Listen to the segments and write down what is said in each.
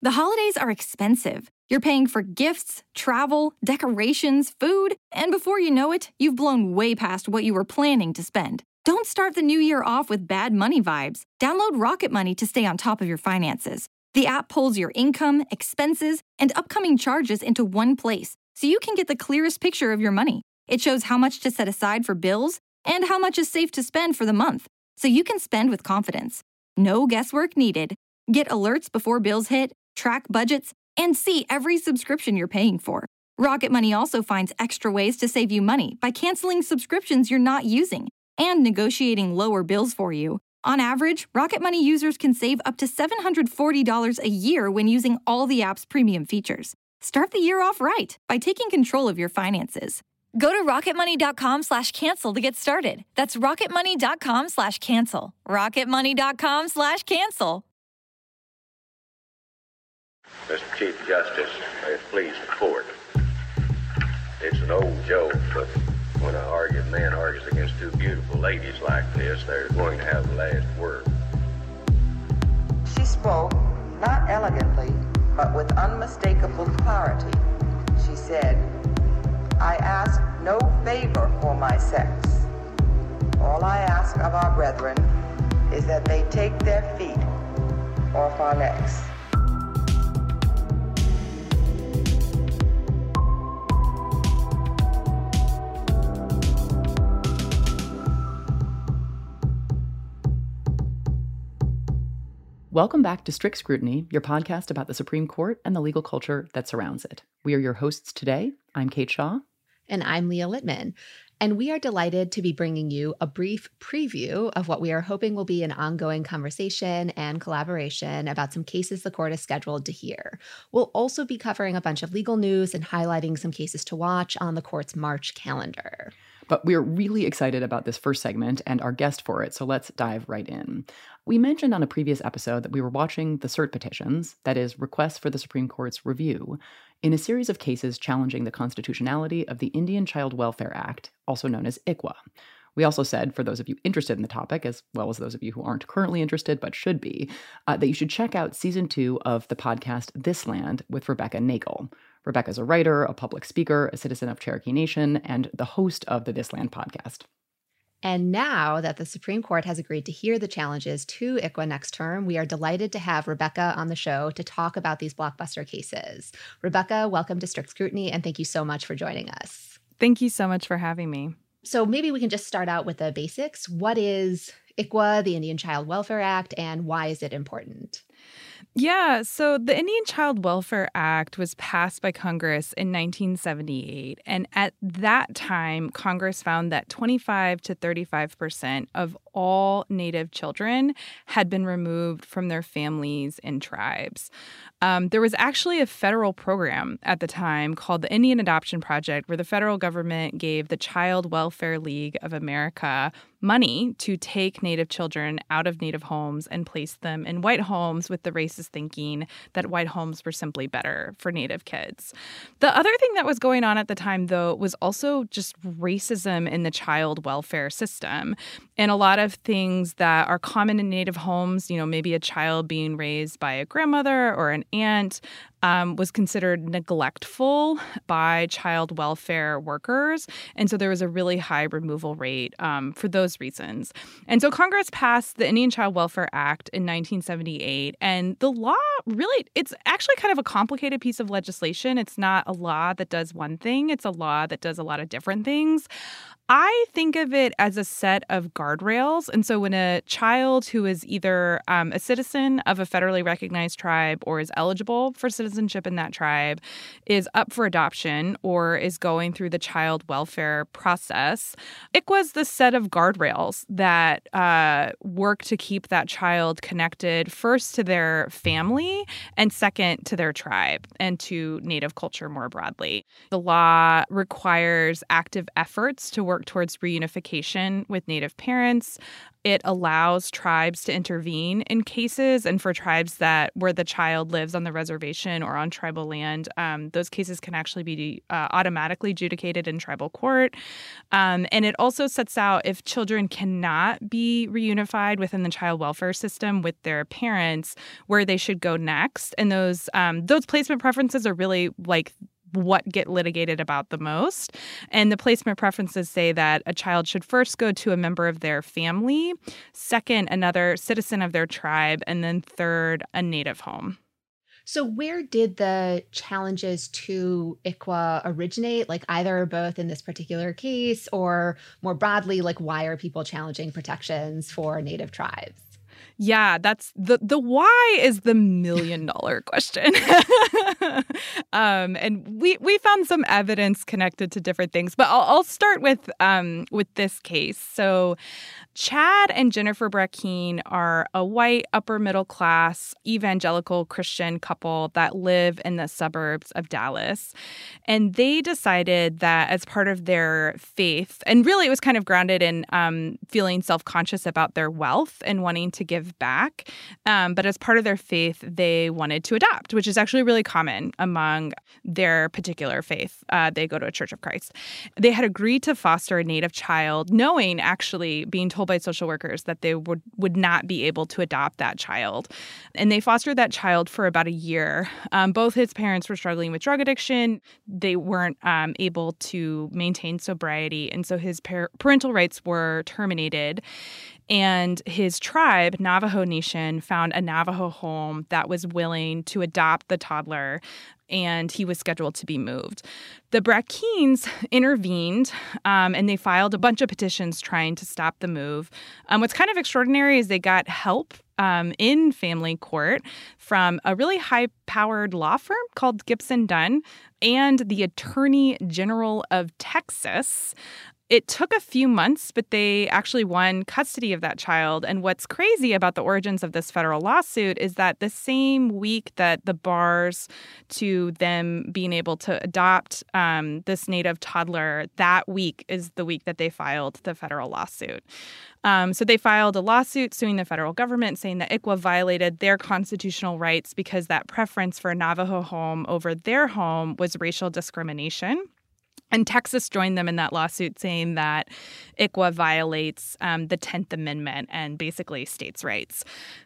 The holidays are expensive. You're paying for gifts, travel, decorations, food, and before you know it, you've blown way past what you were planning to spend. Don't start the new year off with bad money vibes. Download Rocket Money to stay on top of your finances. The app pulls your income, expenses, and upcoming charges into one place, so you can get the clearest picture of your money. It shows how much to set aside for bills and how much is safe to spend for the month, so you can spend with confidence. No guesswork needed. Get alerts before bills hit, track budgets, and see every subscription you're paying for. Rocket Money also finds extra ways to save you money by canceling subscriptions you're not using and negotiating lower bills for you. On average, Rocket Money users can save up to $740 a year when using all the app's premium features. Start the year off right by taking control of your finances. Go to rocketmoney.com/cancel to get started. That's rocketmoney.com/cancel. rocketmoney.com/cancel. Mr. Chief Justice, may it please the court. It's an old joke, but when a man argues against two beautiful ladies like this, they're going to have the last word. She spoke, not elegantly, but with unmistakable clarity. She said, "I ask no favor for my sex. All I ask of our brethren is that they take their feet off our necks." Welcome back to Strict Scrutiny, your podcast about the Supreme Court and the legal culture that surrounds it. We are your hosts today. I'm Kate Shaw. And I'm Leah Littman. And we are delighted to be bringing you a brief preview of what we are hoping will be an ongoing conversation and collaboration about some cases the court is scheduled to hear. We'll also be covering a bunch of legal news and highlighting some cases to watch on the court's March calendar. But we're really excited about this first segment and our guest for it, so let's dive right in. We mentioned on a previous episode that we were watching the cert petitions, that is, requests for the Supreme Court's review, in a series of cases challenging the constitutionality of the Indian Child Welfare Act, also known as ICWA. We also said, for those of you interested in the topic, as well as those of you who aren't currently interested but should be, that you should check out Season 2 of the podcast This Land with Rebecca Nagel. Rebecca's a writer, a public speaker, a citizen of Cherokee Nation, and the host of the This Land podcast. And now that the Supreme Court has agreed to hear the challenges to ICWA next term, we are delighted to have Rebecca on the show to talk about these blockbuster cases. Rebecca, welcome to Strict Scrutiny, and thank you so much for joining us. Thank you so much for having me. So maybe we can just start out with the basics. What is ICWA, the Indian Child Welfare Act, and why is it important? Yeah, so the Indian Child Welfare Act was passed by Congress in 1978. And at that time, Congress found that 25 to 35% of all Native children had been removed from their families and tribes. There was actually a federal program at the time called the Indian Adoption Project, where the federal government gave the Child Welfare League of America money to take Native children out of Native homes and place them in white homes with the racist thinking that white homes were simply better for Native kids. The other thing that was going on at the time, though, was also just racism in the child welfare system. And a lot of things that are common in Native homes, you know, maybe a child being raised by a grandmother or an aunt, was considered neglectful by child welfare workers. And so there was a really high removal rate for those reasons. And so Congress passed the Indian Child Welfare Act in 1978. And the law really, it's actually kind of a complicated piece of legislation. It's not a law that does one thing. It's a law that does a lot of different things. I think of it as a set of guardrails. And so when a child who is either a citizen of a federally recognized tribe or is eligible for citizenship in that tribe is up for adoption or is going through the child welfare process, ICWA is the set of guardrails that work to keep that child connected first to their family and second to their tribe and to Native culture more broadly. The law requires active efforts to work work towards reunification with Native parents. It allows tribes to intervene in cases, and for tribes where the child lives on the reservation or on tribal land, those cases can actually be automatically adjudicated in tribal court. And it also sets out if children cannot be reunified within the child welfare system with their parents, where they should go next. And those placement preferences are really like what get litigated about the most. And the placement preferences say that a child should first go to a member of their family, second, another citizen of their tribe, and then third, a Native home. So where did the challenges to ICWA originate, like either or both in this particular case, or more broadly, like why are people challenging protections for Native tribes? Yeah, that's the why is the $1 million question. And we found some evidence connected to different things, but I'll start with this case. So Chad and Jennifer Brackeen are a white, upper middle class, evangelical Christian couple that live in the suburbs of Dallas. And they decided that as part of their faith, and really it was kind of grounded in feeling self-conscious about their wealth and wanting to give back. But as part of their faith, they wanted to adopt, which is actually really common among their particular faith. They go to a Church of Christ. They had agreed to foster a Native child, knowing, actually being told by social workers that they would not be able to adopt that child. And they fostered that child for about a year. Both his parents were struggling with drug addiction. They weren't able to maintain sobriety. And so his parental rights were terminated. And his tribe, Navajo Nation, found a Navajo home that was willing to adopt the toddler, and he was scheduled to be moved. The Brackeens intervened, and they filed a bunch of petitions trying to stop the move. What's kind of extraordinary is they got help in family court from a really high-powered law firm called Gibson Dunn and the Attorney General of Texas. It took a few months, but they actually won custody of that child. And what's crazy about the origins of this federal lawsuit is that the same week that the bars to them being able to adopt this Native toddler, that week is the week that they filed the federal lawsuit. So they filed a lawsuit suing the federal government, saying that ICWA violated their constitutional rights because that preference for a Navajo home over their home was racial discrimination. And Texas joined them in that lawsuit, saying that ICWA violates the 10th Amendment and basically states' rights.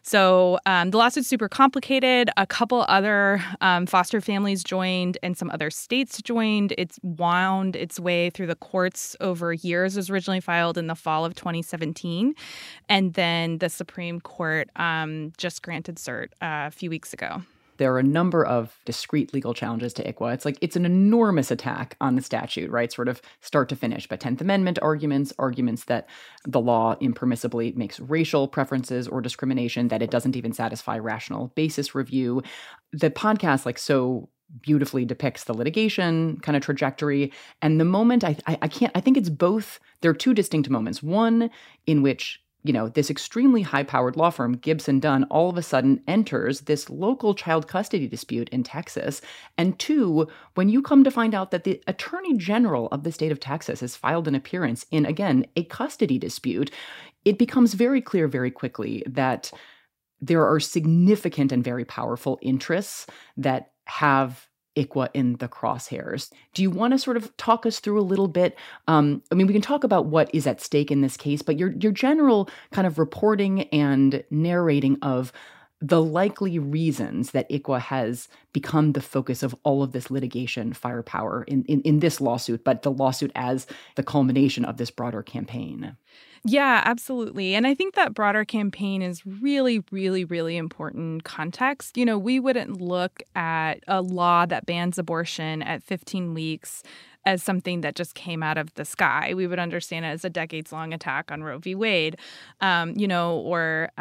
So the lawsuit's super complicated. A couple other foster families joined and some other states joined. It's wound its way through the courts over years. It was originally filed in the fall of 2017. And then the Supreme Court just granted cert a few weeks ago. There are a number of discrete legal challenges to ICWA. It's an enormous attack on the statute, right? Sort of start to finish. But 10th Amendment arguments that the law impermissibly makes racial preferences or discrimination, that it doesn't even satisfy rational basis review. The podcast so beautifully depicts the litigation kind of trajectory. And the moment I think it's both. There are two distinct moments. One in which this extremely high-powered law firm, Gibson Dunn, all of a sudden enters this local child custody dispute in Texas. And two, when you come to find out that the Attorney General of the state of Texas has filed an appearance in, again, a custody dispute, it becomes very clear very quickly that there are significant and very powerful interests that have ICWA in the crosshairs. Do you want to sort of talk us through a little bit? We can talk about what is at stake in this case, but your general kind of reporting and narrating of the likely reasons that ICWA has become the focus of all of this litigation firepower in this lawsuit, but the lawsuit as the culmination of this broader campaign. Yeah, absolutely. And I think that broader campaign is really, really, really important context. We wouldn't look at a law that bans abortion at 15 weeks as something that just came out of the sky. We would understand it as a decades-long attack on Roe v. Wade, or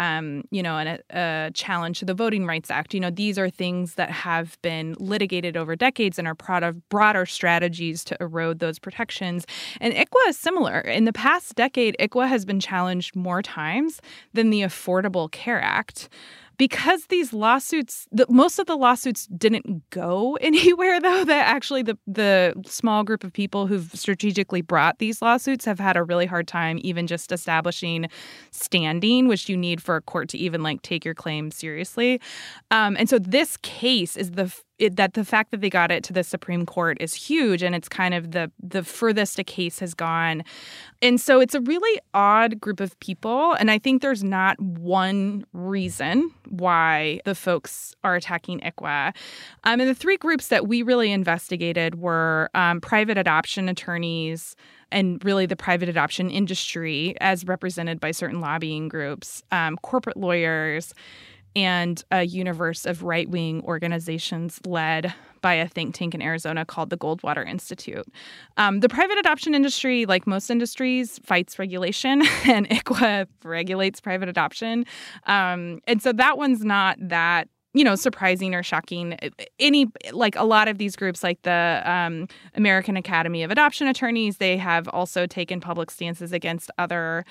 a challenge to the Voting Rights Act. These are things that have been litigated over decades and are part of broader strategies to erode those protections. And ICWA is similar. In the past decade, ICWA has been challenged more times than the Affordable Care Act. because these lawsuits, most of the lawsuits didn't go anywhere, though, that actually the small group of people who've strategically brought these lawsuits have had a really hard time even just establishing standing, which you need for a court to even take your claim seriously. And so this case is the fact that they got it to the Supreme Court is huge, and it's kind of the furthest a case has gone. And so it's a really odd group of people, and I think there's not one reason why the folks are attacking ICWA. And the three groups that we really investigated were private adoption attorneys and really the private adoption industry as represented by certain lobbying groups, corporate lawyers, and a universe of right-wing organizations led by a think tank in Arizona called the Goldwater Institute. The private adoption industry, like most industries, fights regulation, and ICWA regulates private adoption. And so that one's not that surprising or shocking. A lot of these groups, like the American Academy of Adoption Attorneys, they have also taken public stances against other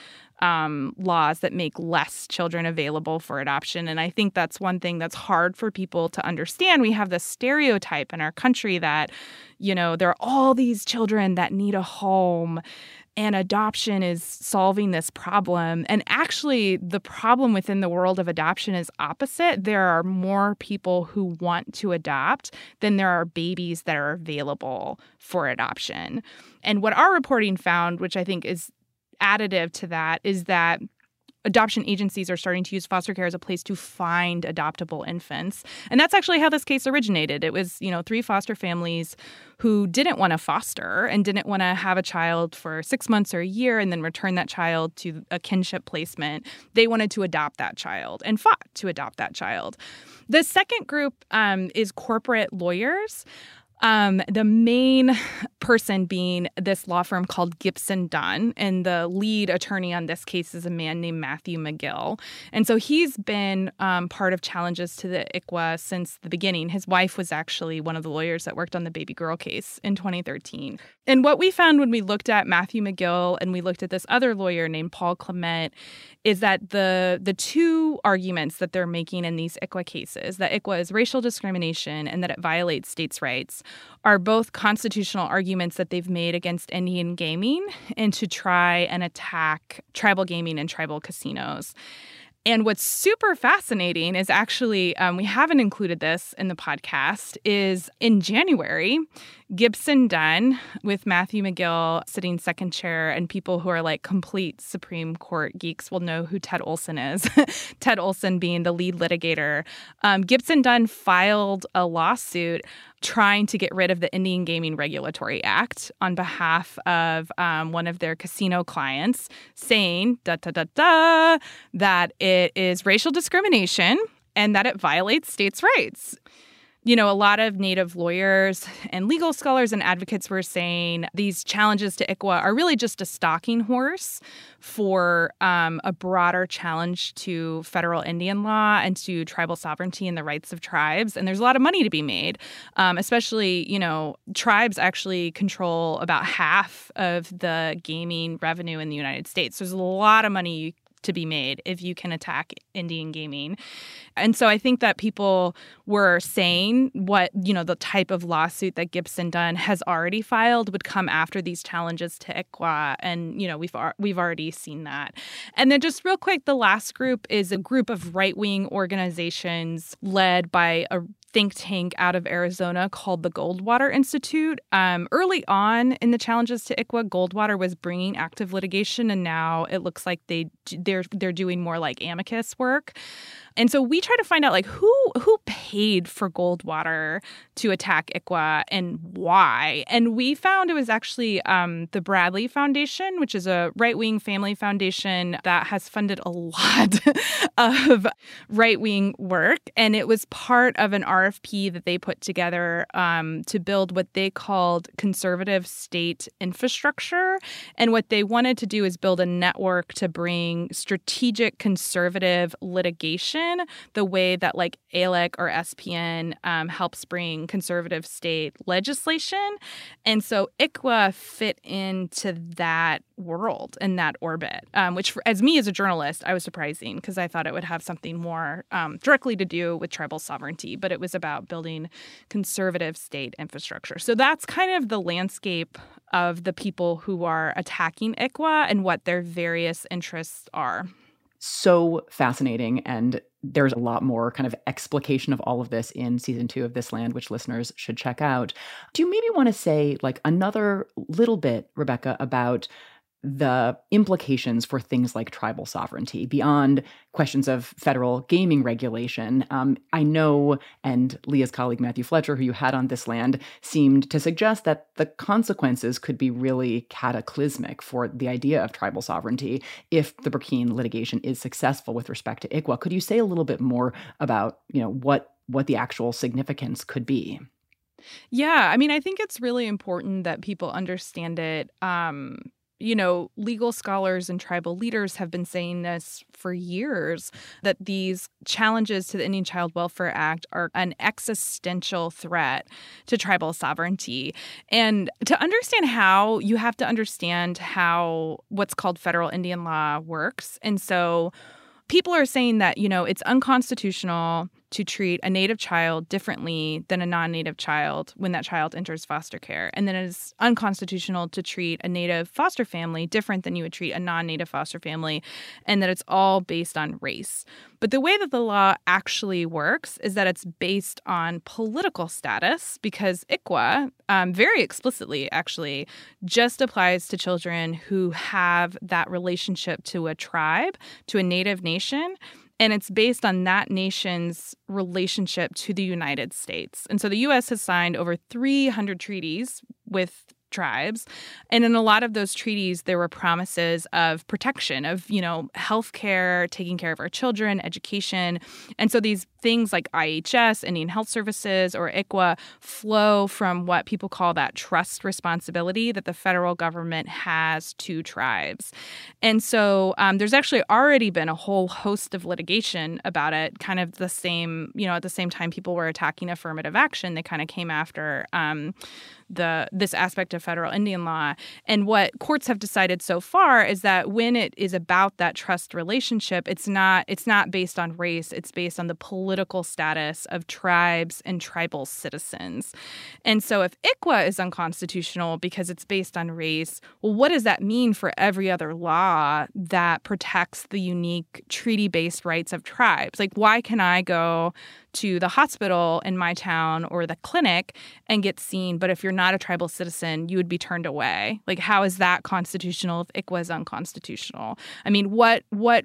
laws that make less children available for adoption. And I think that's one thing that's hard for people to understand. We have this stereotype in our country that, there are all these children that need a home, and adoption is solving this problem. And actually, the problem within the world of adoption is opposite. There are more people who want to adopt than there are babies that are available for adoption. And what our reporting found, which I think is additive to that, is that adoption agencies are starting to use foster care as a place to find adoptable infants. And that's actually how this case originated. It was, three foster families who didn't want to foster and didn't want to have a child for 6 months or a year and then return that child to a kinship placement. They wanted to adopt that child and fought to adopt that child. The second group is corporate lawyers. The main person being this law firm called Gibson Dunn, and the lead attorney on this case is a man named Matthew McGill. And so he's been part of challenges to the ICWA since the beginning. His wife was actually one of the lawyers that worked on the baby girl case in 2013. And what we found when we looked at Matthew McGill and we looked at this other lawyer named Paul Clement is that the two arguments that they're making in these ICWA cases, that ICWA is racial discrimination and that it violates states' rights, are both constitutional arguments that they've made against Indian gaming and to try and attack tribal gaming and tribal casinos. And what's super fascinating is actually, we haven't included this in the podcast, is in January, Gibson Dunn with Matthew McGill sitting second chair, and people who are complete Supreme Court geeks will know who Ted Olson is. Ted Olson being the lead litigator. Gibson Dunn filed a lawsuit trying to get rid of the Indian Gaming Regulatory Act on behalf of one of their casino clients, saying, that it is racial discrimination and that it violates states' rights. A lot of Native lawyers and legal scholars and advocates were saying these challenges to ICWA are really just a stalking horse for a broader challenge to federal Indian law and to tribal sovereignty and the rights of tribes. And there's a lot of money to be made, especially, tribes actually control about half of the gaming revenue in the United States. There's a lot of money to be made if you can attack Indian gaming. And so I think that people were saying what, the type of lawsuit that Gibson Dunn has already filed would come after these challenges to ICWA. And, we've already seen that. And then just real quick, the last group is a group of right-wing organizations led by a think tank out of Arizona called the Goldwater Institute. Early on in the challenges to ICWA, Goldwater was bringing active litigation, and now it looks like they're doing more like amicus work. And so we try to find out who paid for Goldwater to attack ICWA and why. And we found it was actually the Bradley Foundation, which is a right-wing family foundation that has funded a lot of right-wing work. And it was part of an RFP that they put together to build what they called conservative state infrastructure. And what they wanted to do is build a network to bring strategic conservative litigation legislation, the way that like ALEC or SPN helps bring conservative state legislation. And so ICWA fit into that world and that orbit, which as me as a journalist, I was surprising because I thought it would have something more directly to do with tribal sovereignty, but it was about building conservative state infrastructure. So that's kind of the landscape of the people who are attacking ICWA and what their various interests are. So fascinating. And there's a lot more kind of explication of all of this in season 2 of This Land, which listeners should check out. Do you maybe want to say like another little bit, Rebecca, about the implications for things like tribal sovereignty beyond questions of federal gaming regulation? I know, and Leah's colleague Matthew Fletcher, who you had on This Land, seemed to suggest that the consequences could be really cataclysmic for the idea of tribal sovereignty if the Burkine litigation is successful with respect to ICWA. Could you say a little bit more about, what the actual significance could be? Yeah, I mean, I think it's really important that people understand it. Legal scholars and tribal leaders have been saying this for years, that these challenges to the Indian Child Welfare Act are an existential threat to tribal sovereignty. And to understand how, you have to understand how what's called federal Indian law works. And so people are saying that, it's unconstitutional to treat a Native child differently than a non-Native child when that child enters foster care. And then it is unconstitutional to treat a Native foster family different than you would treat a non-Native foster family, and that it's all based on race. But the way that the law actually works is that it's based on political status, because ICWA, very explicitly actually, just applies to children who have that relationship to a tribe, to a Native nation. And it's based on that nation's relationship to the United States. And so the U.S. has signed over 300 treaties with tribes. And in a lot of those treaties, there were promises of protection, of, health care, taking care of our children, education. And so these things like IHS, Indian Health Services, or ICWA flow from what people call that trust responsibility that the federal government has to tribes. And so there's actually already been a whole host of litigation about it, kind of the same, at the same time people were attacking affirmative action, they kind of came after this aspect of federal Indian law. And what courts have decided so far is that when it is about that trust relationship, it's not based on race, it's based on the political status of tribes and tribal citizens. And so if ICWA is unconstitutional because it's based on race, well, what does that mean for every other law that protects the unique treaty-based rights of tribes? Like, why can I go to the hospital in my town or the clinic and get seen, but if you're not a tribal citizen, you would be turned away? Like, how is that constitutional if ICWA is unconstitutional? I mean, what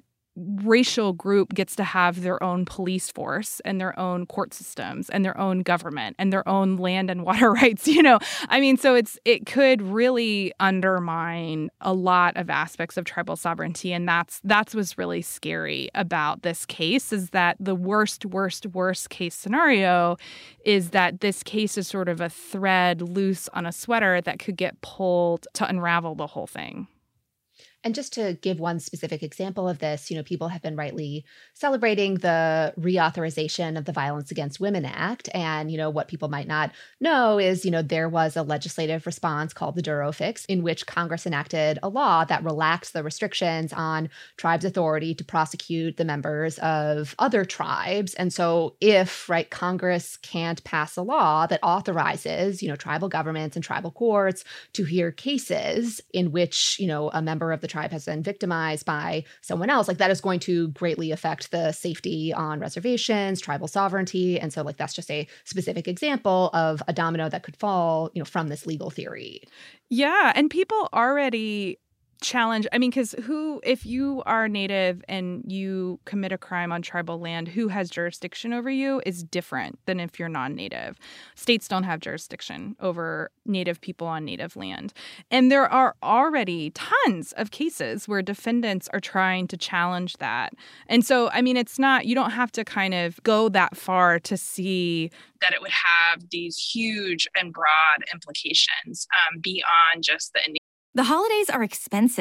racial group gets to have their own police force and their own court systems and their own government and their own land and water rights? I mean, so it could really undermine a lot of aspects of tribal sovereignty. And that's what's really scary about this case, is that the worst case scenario is that this case is sort of a thread loose on a sweater that could get pulled to unravel the whole thing. And just to give one specific example of this, people have been rightly celebrating the reauthorization of the Violence Against Women Act. And, what people might not know is, there was a legislative response called the Duro Fix, in which Congress enacted a law that relaxed the restrictions on tribes' authority to prosecute the members of other tribes. And so if, Congress can't pass a law that authorizes, tribal governments and tribal courts to hear cases in which, a member of the tribe has been victimized by someone else, that is going to greatly affect the safety on reservations, tribal sovereignty. And so that's just a specific example of a domino that could fall, from this legal theory. Yeah. And people already challenge, because if you are Native and you commit a crime on tribal land, who has jurisdiction over you is different than if you're non-Native. States don't have jurisdiction over Native people on Native land. And there are already tons of cases where defendants are trying to challenge that. And so, it's not, you don't have to kind of go that far to see that it would have these huge and broad implications beyond just the Indian. The holidays are expensive.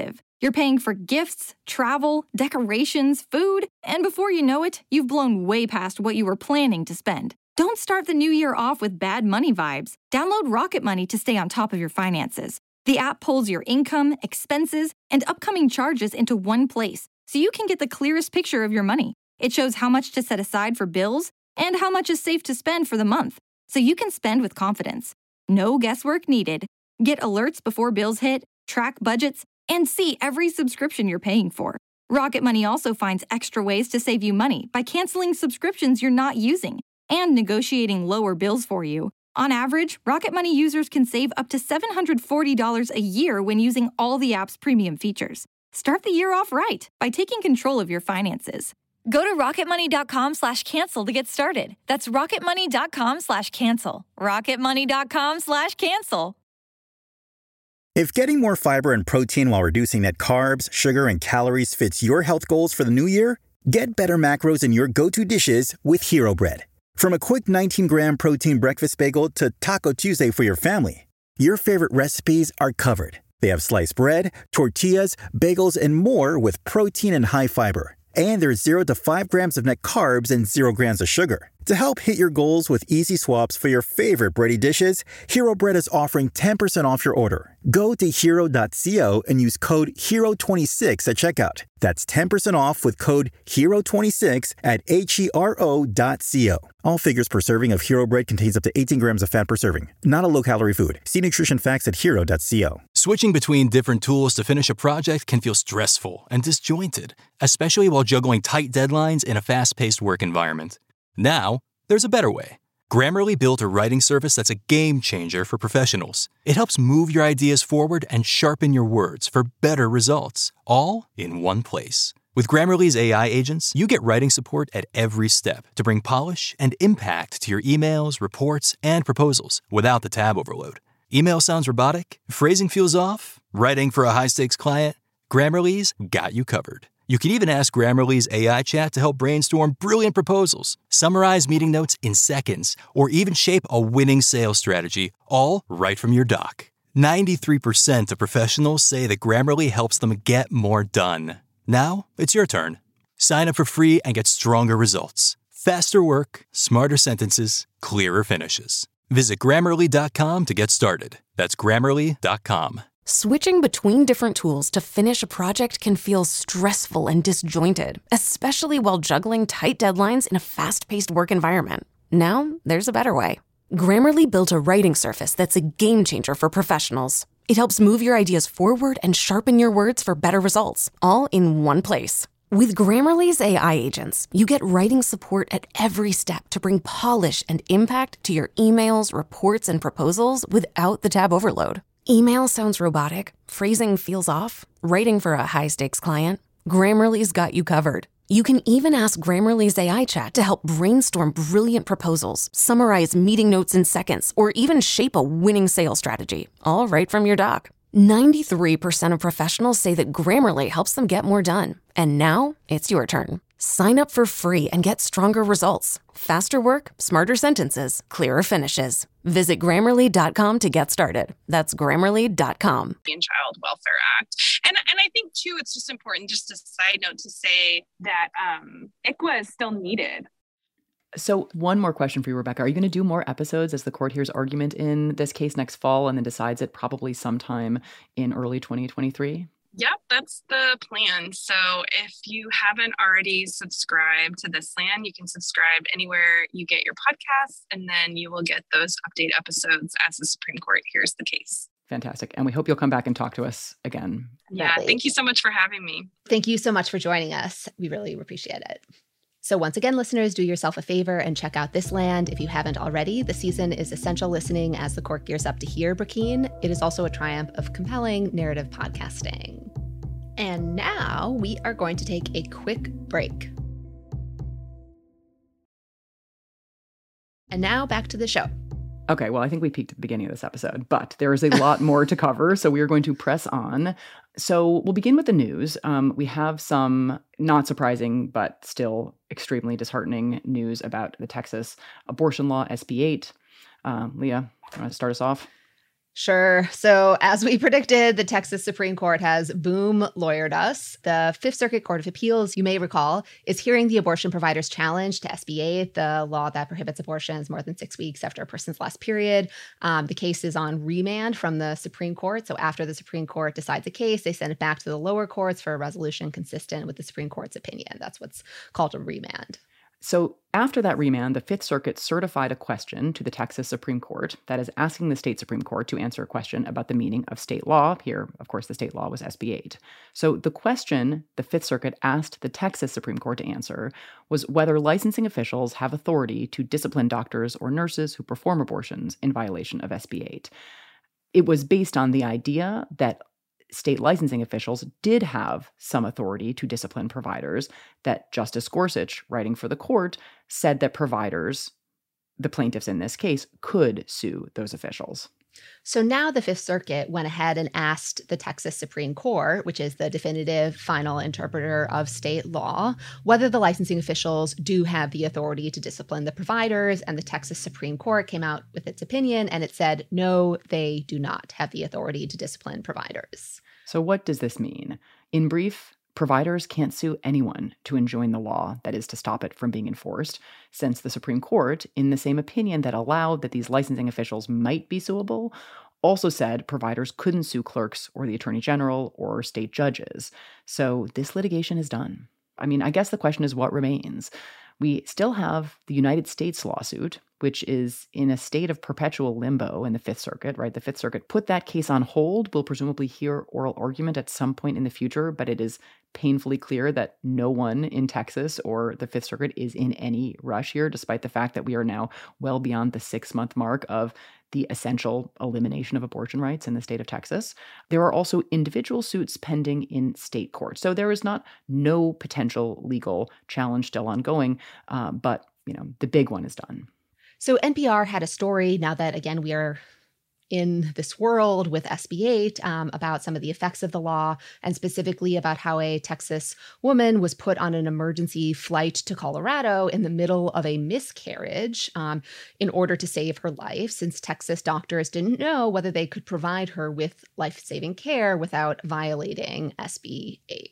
You're paying for gifts, travel, decorations, food, and before you know it, you've blown way past what you were planning to spend. Don't start the new year off with bad money vibes. Download Rocket Money to stay on top of your finances. The app pulls your income, expenses, and upcoming charges into one place, so you can get the clearest picture of your money. It shows how much to set aside for bills and how much is safe to spend for the month, so you can spend with confidence. No guesswork needed. Get alerts before bills hit, track budgets, and see every subscription you're paying for. Rocket Money also finds extra ways to save you money by canceling subscriptions you're not using and negotiating lower bills for you. On average, Rocket Money users can save up to $740 a year when using all the app's premium features. Start the year off right by taking control of your finances. Go to rocketmoney.com/cancel to get started. That's rocketmoney.com/cancel. rocketmoney.com/cancel. If getting more fiber and protein while reducing net carbs, sugar, and calories fits your health goals for the new year, get better macros in your go-to dishes with Hero Bread. From a quick 19-gram protein breakfast bagel to Taco Tuesday for your family, your favorite recipes are covered. They have sliced bread, tortillas, bagels, and more with protein and high fiber. And there's 0 to 5 grams of net carbs and 0 grams of sugar. To help hit your goals with easy swaps for your favorite bready dishes, Hero Bread is offering 10% off your order. Go to hero.co and use code HERO26 at checkout. That's 10% off with code HERO26 at HERO.co. All figures per serving of Hero Bread contains up to 18 grams of fat per serving. Not a low-calorie food. See nutrition facts at hero.co. Switching between different tools to finish a project can feel stressful and disjointed, especially while juggling tight deadlines in a fast-paced work environment. Now, there's a better way. Grammarly built a writing service that's a game changer for professionals. It helps move your ideas forward and sharpen your words for better results, all in one place. With Grammarly's AI agents, you get writing support at every step to bring polish and impact to your emails, reports, and proposals without the tab overload. Email sounds robotic? Phrasing feels off? Writing for a high-stakes client? Grammarly's got you covered. You can even ask Grammarly's AI chat to help brainstorm brilliant proposals, summarize meeting notes in seconds, or even shape a winning sales strategy, all right from your dock. 93% of professionals say that Grammarly helps them get more done. Now, it's your turn. Sign up for free and get stronger results. Faster work, smarter sentences, clearer finishes. Visit Grammarly.com to get started. That's Grammarly.com. Switching between different tools to finish a project can feel stressful and disjointed, especially while juggling tight deadlines in a fast-paced work environment. Now, there's a better way. Grammarly built a writing surface that's a game changer for professionals. It helps move your ideas forward and sharpen your words for better results, all in one place. With Grammarly's AI agents, you get writing support at every step to bring polish and impact to your emails, reports, and proposals without the tab overload. Email sounds robotic, phrasing feels off, writing for a high-stakes client. Grammarly's got you covered. You can even ask Grammarly's AI chat to help brainstorm brilliant proposals, summarize meeting notes in seconds, or even shape a winning sales strategy, all right from your dock. 93% of professionals say that Grammarly helps them get more done. And now, it's your turn. Sign up for free and get stronger results. Faster work, smarter sentences, clearer finishes. Visit Grammarly.com to get started. That's Grammarly.com. Child Welfare Act. And I think, too, it's just important, just a side note, to say that ICWA is still needed. So one more question for you, Rebecca. Are you going to do more episodes as the court hears argument in this case next fall and then decides it probably sometime in early 2023? Yep, that's the plan. So if you haven't already subscribed to This Land, you can subscribe anywhere you get your podcasts, and then you will get those update episodes as the Supreme Court hears the case. Fantastic. And we hope you'll come back and talk to us again. Yeah, thank you so much for having me. Thank you so much for joining us. We really appreciate it. So once again, listeners, do yourself a favor and check out This Land if you haven't already. The season is essential listening as the court gears up to hear Burkeen. It is also a triumph of compelling narrative podcasting. And now we are going to take a quick break. And now back to the show. Okay, well, I think we peaked at the beginning of this episode, but there is a lot more to cover, so we are going to press on. So we'll begin with the news. We have some not surprising, but still extremely disheartening news about the Texas abortion law, SB 8. Leah, you want to start us off? Sure. So as we predicted, the Texas Supreme Court has boom lawyered us. The Fifth Circuit Court of Appeals, you may recall, is hearing the abortion provider's challenge to SB 8, the law that prohibits abortions more than 6 weeks after a person's last period. The case is on remand from the Supreme Court. So after the Supreme Court decides the case, they send it back to the lower courts for a resolution consistent with the Supreme Court's opinion. That's what's called a remand. So after that remand, the Fifth Circuit certified a question to the Texas Supreme Court that is asking the state Supreme Court to answer a question about the meaning of state law. Here, of course, the state law was SB 8. So the question the Fifth Circuit asked the Texas Supreme Court to answer was whether licensing officials have authority to discipline doctors or nurses who perform abortions in violation of SB 8. It was based on the idea that state licensing officials did have some authority to discipline providers, that Justice Gorsuch, writing for the court, said that providers, the plaintiffs in this case, could sue those officials. So now the Fifth Circuit went ahead and asked the Texas Supreme Court, which is the definitive final interpreter of state law, whether the licensing officials do have the authority to discipline the providers. And the Texas Supreme Court came out with its opinion, and it said, no, they do not have the authority to discipline providers. So what does this mean? In brief, providers can't sue anyone to enjoin the law, that is, to stop it from being enforced, since the Supreme Court, in the same opinion that allowed that these licensing officials might be suable, also said providers couldn't sue clerks or the attorney general or state judges. So this litigation is done. I mean, I guess the question is what remains? We still have the United States lawsuit, which is in a state of perpetual limbo in the Fifth Circuit, right? The Fifth Circuit put that case on hold. We'll presumably hear oral argument at some point in the future, but it is painfully clear that no one in Texas or the Fifth Circuit is in any rush here, despite the fact that we are now well beyond the 6-month mark of the essential elimination of abortion rights in the state of Texas. There are also individual suits pending in state court. So there is not no potential legal challenge still ongoing, but the big one is done. So NPR had a story, now that, again, we are in this world with SB 8, about some of the effects of the law, and specifically about how a Texas woman was put on an emergency flight to Colorado in the middle of a miscarriage in order to save her life, since Texas doctors didn't know whether they could provide her with life-saving care without violating SB 8.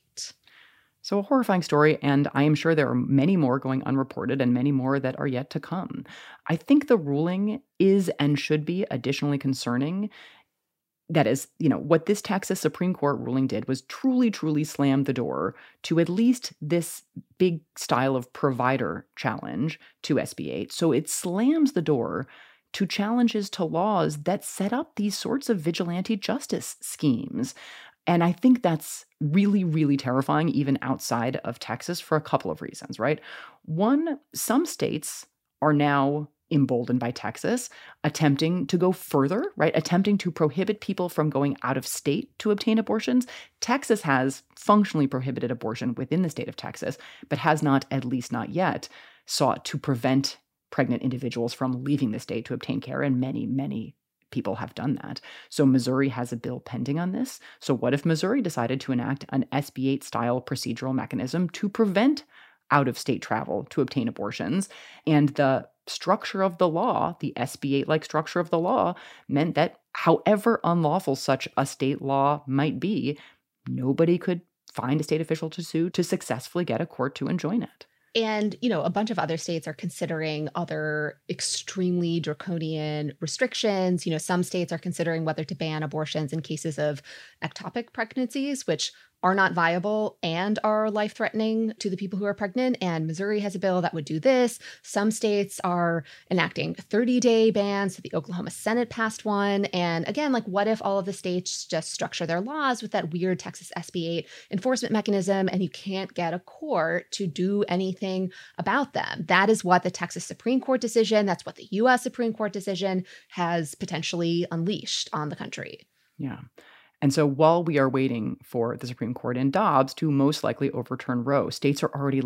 So a horrifying story, and I am sure there are many more going unreported and many more that are yet to come. I think the ruling is and should be additionally concerning. That is, what this Texas Supreme Court ruling did was truly, truly slam the door to at least this big style of provider challenge to SB 8. So it slams the door to challenges to laws that set up these sorts of vigilante justice schemes. And I think that's really, really terrifying, even outside of Texas, for a couple of reasons, right? One, some states are now emboldened by Texas, attempting to go further, right? Attempting to prohibit people from going out of state to obtain abortions. Texas has functionally prohibited abortion within the state of Texas, but has not, at least not yet, sought to prevent pregnant individuals from leaving the state to obtain care, and many, many people have done that. So Missouri has a bill pending on this. So what if Missouri decided to enact an SB 8 style procedural mechanism to prevent out-of-state travel to obtain abortions? And the structure of the law, the SB 8-like structure of the law, meant that however unlawful such a state law might be, nobody could find a state official to sue to successfully get a court to enjoin it. And, a bunch of other states are considering other extremely draconian restrictions. Some states are considering whether to ban abortions in cases of ectopic pregnancies, which are not viable and are life-threatening to the people who are pregnant. And Missouri has a bill that would do this. Some states are enacting 30-day bans. So the Oklahoma Senate passed one. And again, what if all of the states just structure their laws with that weird Texas SB 8 enforcement mechanism, and you can't get a court to do anything about them? That is what the Texas Supreme Court decision, that's what the U.S. Supreme Court decision has potentially unleashed on the country. Yeah. And so while we are waiting for the Supreme Court in Dobbs to most likely overturn Roe, states are already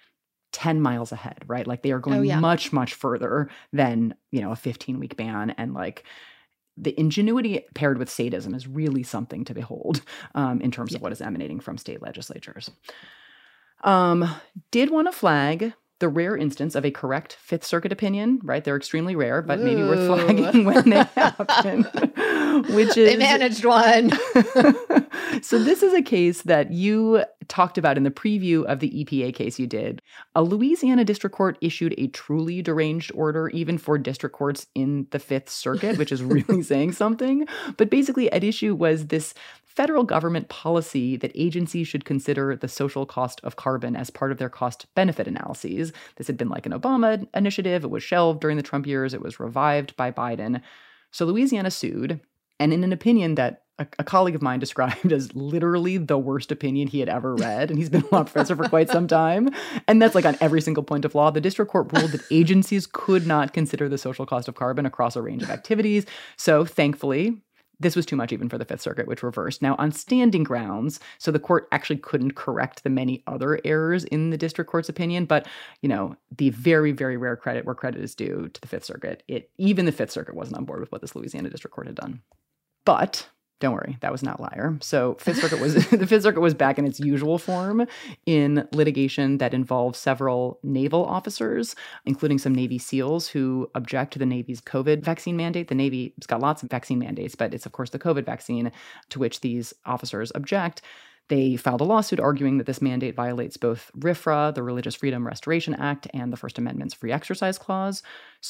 10 miles ahead, right? They are going much, much further than, a 15-week ban. And the ingenuity paired with sadism is really something to behold in terms of what is emanating from state legislatures. Did want to flag the rare instance of a correct Fifth Circuit opinion, right? They're extremely rare, but maybe worth flagging when they happen, which is... They managed one. So this is a case that you talked about in the preview of the EPA case you did. A Louisiana district court issued a truly deranged order, even for district courts in the Fifth Circuit, which is really saying something. But basically, at issue was this federal government policy that agencies should consider the social cost of carbon as part of their cost-benefit analyses. This had been like an Obama initiative. It was shelved during the Trump years. It was revived by Biden. So Louisiana sued, and in an opinion that a colleague of mine described as literally the worst opinion he had ever read, and he's been a law professor for quite some time, and that's like on every single point of law, the district court ruled that agencies could not consider the social cost of carbon across a range of activities. So thankfully, this was too much even for the Fifth Circuit, which reversed. Now, on standing grounds, so the court actually couldn't correct the many other errors in the district court's opinion, but, the very, very rare credit where credit is due to the Fifth Circuit, even the Fifth Circuit wasn't on board with what this Louisiana district court had done. But don't worry, that was not liar. So the Fifth Circuit was back in its usual form in litigation that involved several naval officers, including some Navy SEALs who object to the Navy's COVID vaccine mandate. The Navy's got lots of vaccine mandates, but it's, of course, the COVID vaccine to which these officers object. They filed a lawsuit arguing that this mandate violates both RFRA, the Religious Freedom Restoration Act, and the First Amendment's Free Exercise Clause.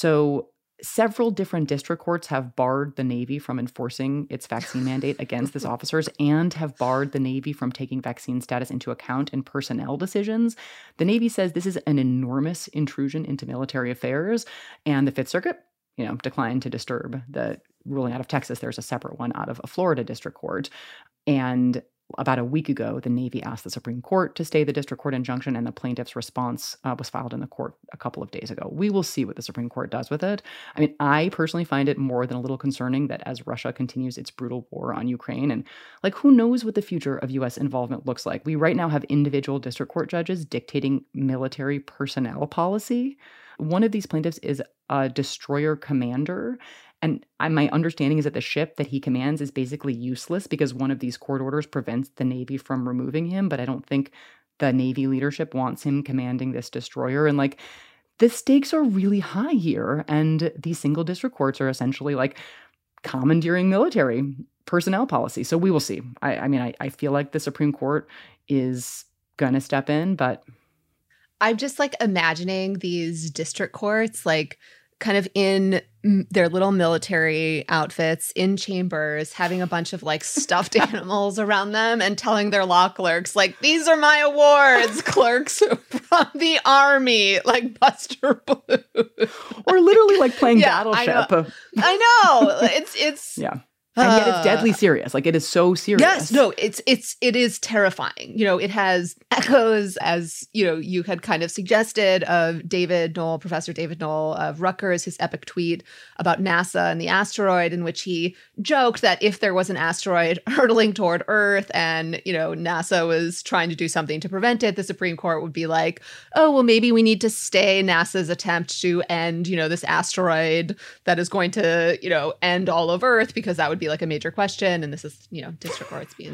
So several different district courts have barred the Navy from enforcing its vaccine mandate against these officers and have barred the Navy from taking vaccine status into account in personnel decisions. The Navy says this is an enormous intrusion into military affairs, and the Fifth Circuit, declined to disturb the ruling out of Texas. There's a separate one out of a Florida district court. And about a week ago, the Navy asked the Supreme Court to stay the district court injunction, and the plaintiff's response was filed in the court a couple of days ago. We will see what the Supreme Court does with it. I mean, I personally find it more than a little concerning that as Russia continues its brutal war on Ukraine, and who knows what the future of U.S. involvement looks like. We right now have individual district court judges dictating military personnel policy. One of these plaintiffs is a destroyer commander. And my understanding is that the ship that he commands is basically useless because one of these court orders prevents the Navy from removing him. But I don't think the Navy leadership wants him commanding this destroyer. And the stakes are really high here. And these single district courts are essentially commandeering military personnel policy. So we will see. I feel like the Supreme Court is going to step in, but I'm just imagining these district courts kind of in their little military outfits in chambers, having a bunch of stuffed animals around them and telling their law clerks, these are my awards, clerks from the Army, Buster Blue. Or literally playing Battleship. I know. It's yeah. And yet it's deadly serious. It is so serious. Yes, no, it is terrifying. It has echoes, as you had kind of suggested, of Professor David Knoll of Rutgers, his epic tweet about NASA and the asteroid, in which he joked that if there was an asteroid hurtling toward Earth and NASA was trying to do something to prevent it, the Supreme Court would be like, oh, well, maybe we need to stay NASA's attempt to end this asteroid that is going to end all of Earth, because that would be a major question. And this is district courts being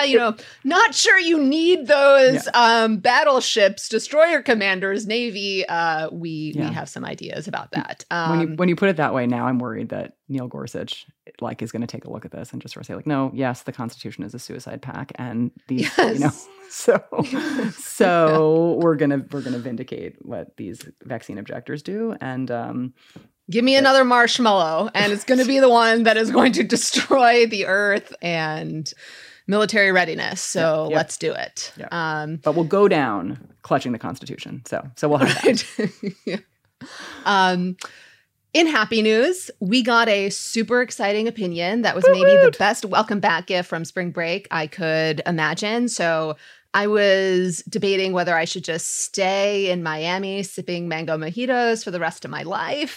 not sure you need those battleships, destroyer commanders, Navy. We have some ideas about that. When you put it that way, now I'm worried that Neil Gorsuch is going to take a look at this and just say no, yes, the Constitution is a suicide pact, and these so we're gonna vindicate what these vaccine objectors do, and give me another marshmallow, and it's going to be the one that is going to destroy the Earth and military readiness. So let's do it. Yeah. But we'll go down clutching the Constitution. So we'll have that. In happy news, we got a super exciting opinion that was maybe the best welcome back gift from spring break I could imagine. So I was debating whether I should just stay in Miami sipping mango mojitos for the rest of my life.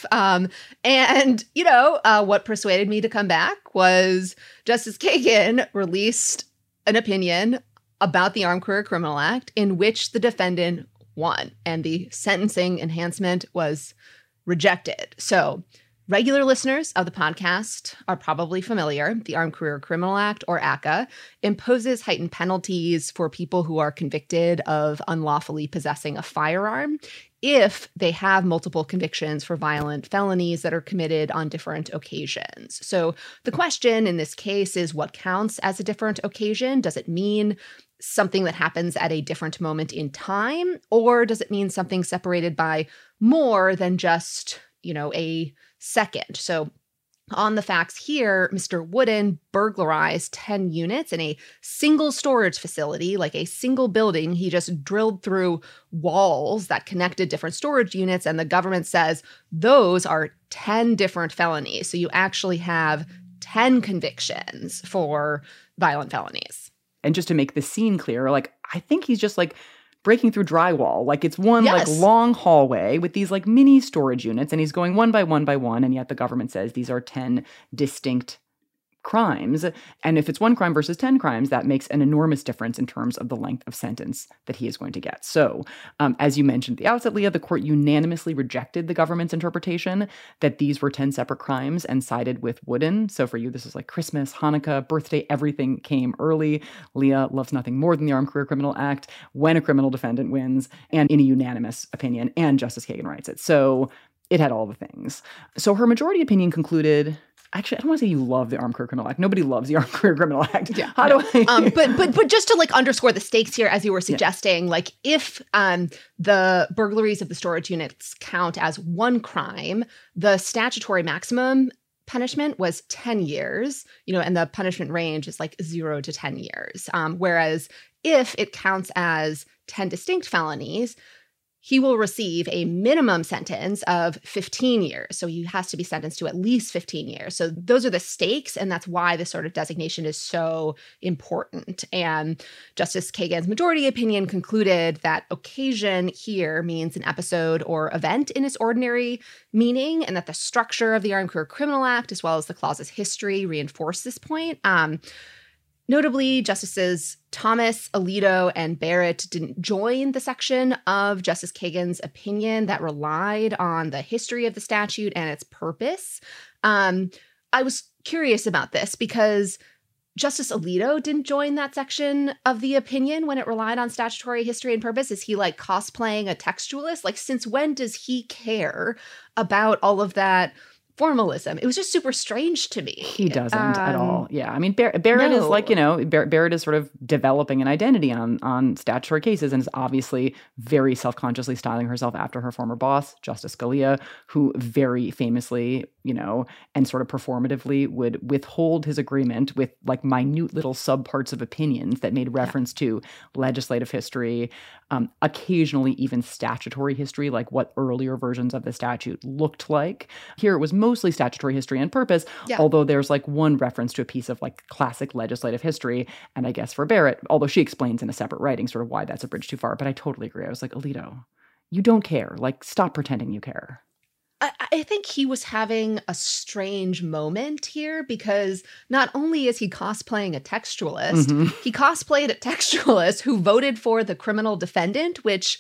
What persuaded me to come back was Justice Kagan released an opinion about the Armed Career Criminal Act in which the defendant won, and the sentencing enhancement was rejected. So regular listeners of the podcast are probably familiar. The Armed Career Criminal Act, or ACCA, imposes heightened penalties for people who are convicted of unlawfully possessing a firearm if they have multiple convictions for violent felonies that are committed on different occasions. So the question in this case is, what counts as a different occasion? Does it mean something that happens at a different moment in time, or does it mean something separated by more than just, a second? So on the facts here, Mr. Wooden burglarized 10 units in a single storage facility, like a single building. He just drilled through walls that connected different storage units, and the government says those are 10 different felonies. So you actually have 10 convictions for violent felonies. And just to make the scene clear, I think he's just breaking through drywall. It's one long hallway with these mini storage units, and he's going one by one, and yet the government says these are 10 distinct crimes. And if it's one crime versus 10 crimes, that makes an enormous difference in terms of the length of sentence that he is going to get. So, as you mentioned at the outset, Leah, the court unanimously rejected the government's interpretation that these were 10 separate crimes and sided with Wooden. So for you, this is Christmas, Hanukkah, birthday, everything came early. Leah loves nothing more than the Armed Career Criminal Act when a criminal defendant wins, and in a unanimous opinion, and Justice Kagan writes it. So it had all the things. So her majority opinion concluded... Actually, I don't want to say you love the Armed Career Criminal Act. Nobody loves the Armed Career Criminal Act. Yeah, How do I? But just to underscore the stakes here, as you were suggesting, if the burglaries of the storage units count as one crime, the statutory maximum punishment was 10 years, and the punishment range is 0 to 10 years. Whereas if it counts as 10 distinct felonies, he will receive a minimum sentence of 15 years. So he has to be sentenced to at least 15 years. So those are the stakes, and that's why this sort of designation is so important. And Justice Kagan's majority opinion concluded that occasion here means an episode or event in its ordinary meaning, and that the structure of the Armed Career Criminal Act, as well as the clause's history, reinforce this point. Notably, Justices Thomas, Alito, and Barrett didn't join the section of Justice Kagan's opinion that relied on the history of the statute and its purpose. I was curious about this because Justice Alito didn't join that section of the opinion when it relied on statutory history and purpose. Is he cosplaying a textualist? Since when does he care about all of that formalism? It was just super strange to me. He doesn't at all. Yeah. I mean, Barrett is Barrett is sort of developing an identity on statutory cases and is obviously very self-consciously styling herself after her former boss, Justice Scalia, who very famously, and sort of performatively would withhold his agreement with minute little subparts of opinions that made reference to legislative history, occasionally even statutory history, what earlier versions of the statute looked like. Here it was mostly statutory history and purpose, although there's one reference to a piece of classic legislative history. And I guess for Barrett, although she explains in a separate writing sort of why that's a bridge too far, but I totally agree. I was Alito, you don't care. Stop pretending you care. I think he was having a strange moment here because not only is he cosplaying a textualist, he cosplayed a textualist who voted for the criminal defendant, which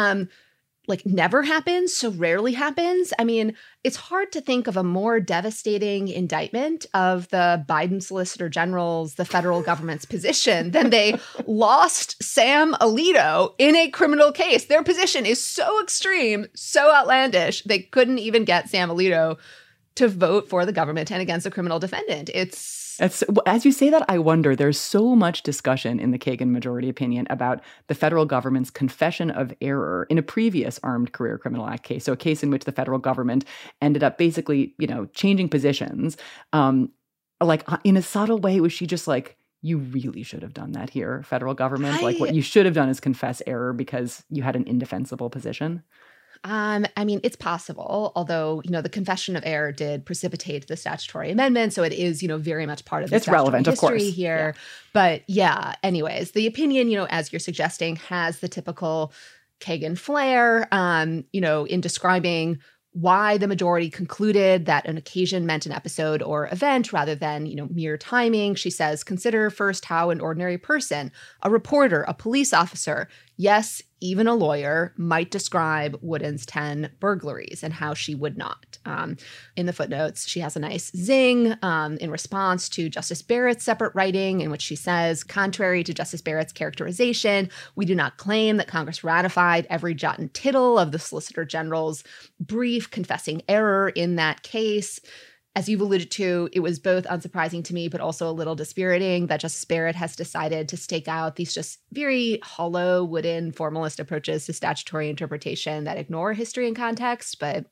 never happens, so rarely happens. I mean, it's hard to think of a more devastating indictment of the Biden Solicitor General's, the federal government's position than they lost Sam Alito in a criminal case. Their position is so extreme, so outlandish, they couldn't even get Sam Alito to vote for the government and against a criminal defendant. As you say that, I wonder, there's so much discussion in the Kagan majority opinion about the federal government's confession of error in a previous Armed Career Criminal Act case. So a case in which the federal government ended up basically, changing positions. In a subtle way, was she just you really should have done that here, federal government? What you should have done is confess error because you had an indefensible position? I mean, it's possible, although, the confession of error did precipitate the statutory amendment. So it is, very much part of the relevant, history of course. Here. Yeah. But anyways, the opinion, as you're suggesting, has the typical Kagan flair, in describing why the majority concluded that an occasion meant an episode or event rather than, mere timing. She says, consider first how an ordinary person, a reporter, a police officer, Yes, even a lawyer might describe Wooden's 10 burglaries and how she would not. In the footnotes, she has a nice zing in response to Justice Barrett's separate writing in which she says, contrary to Justice Barrett's characterization, we do not claim that Congress ratified every jot and tittle of the Solicitor General's brief confessing error in that case. As you've alluded to, it was both unsurprising to me, but also a little dispiriting that Justice Barrett has decided to stake out these just very hollow, wooden, formalist approaches to statutory interpretation that ignore history and context, but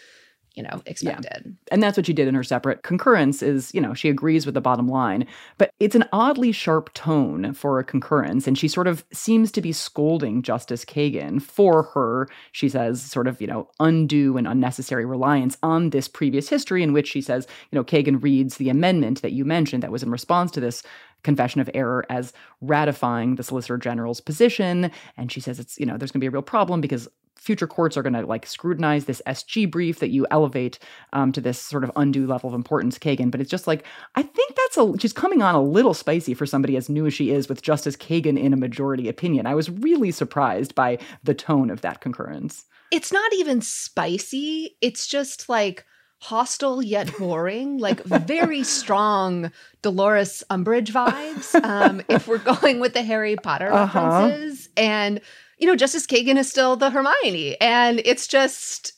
expected. Yeah. And that's what she did in her separate concurrence is, she agrees with the bottom line, but it's an oddly sharp tone for a concurrence. And she sort of seems to be scolding Justice Kagan for her, she says, sort of, undue and unnecessary reliance on this previous history in which she says, Kagan reads the amendment that you mentioned that was in response to this confession of error as ratifying the Solicitor General's position. And she says it's, there's going to be a real problem because future courts are going to scrutinize this SG brief that you elevate to this sort of undue level of importance, Kagan. But it's just I think she's coming on a little spicy for somebody as new as she is with Justice Kagan in a majority opinion. I was really surprised by the tone of that concurrence. It's not even spicy. It's just hostile yet boring, very strong Dolores Umbridge vibes, if we're going with the Harry Potter references. And Justice Kagan is still the Hermione, and it's just,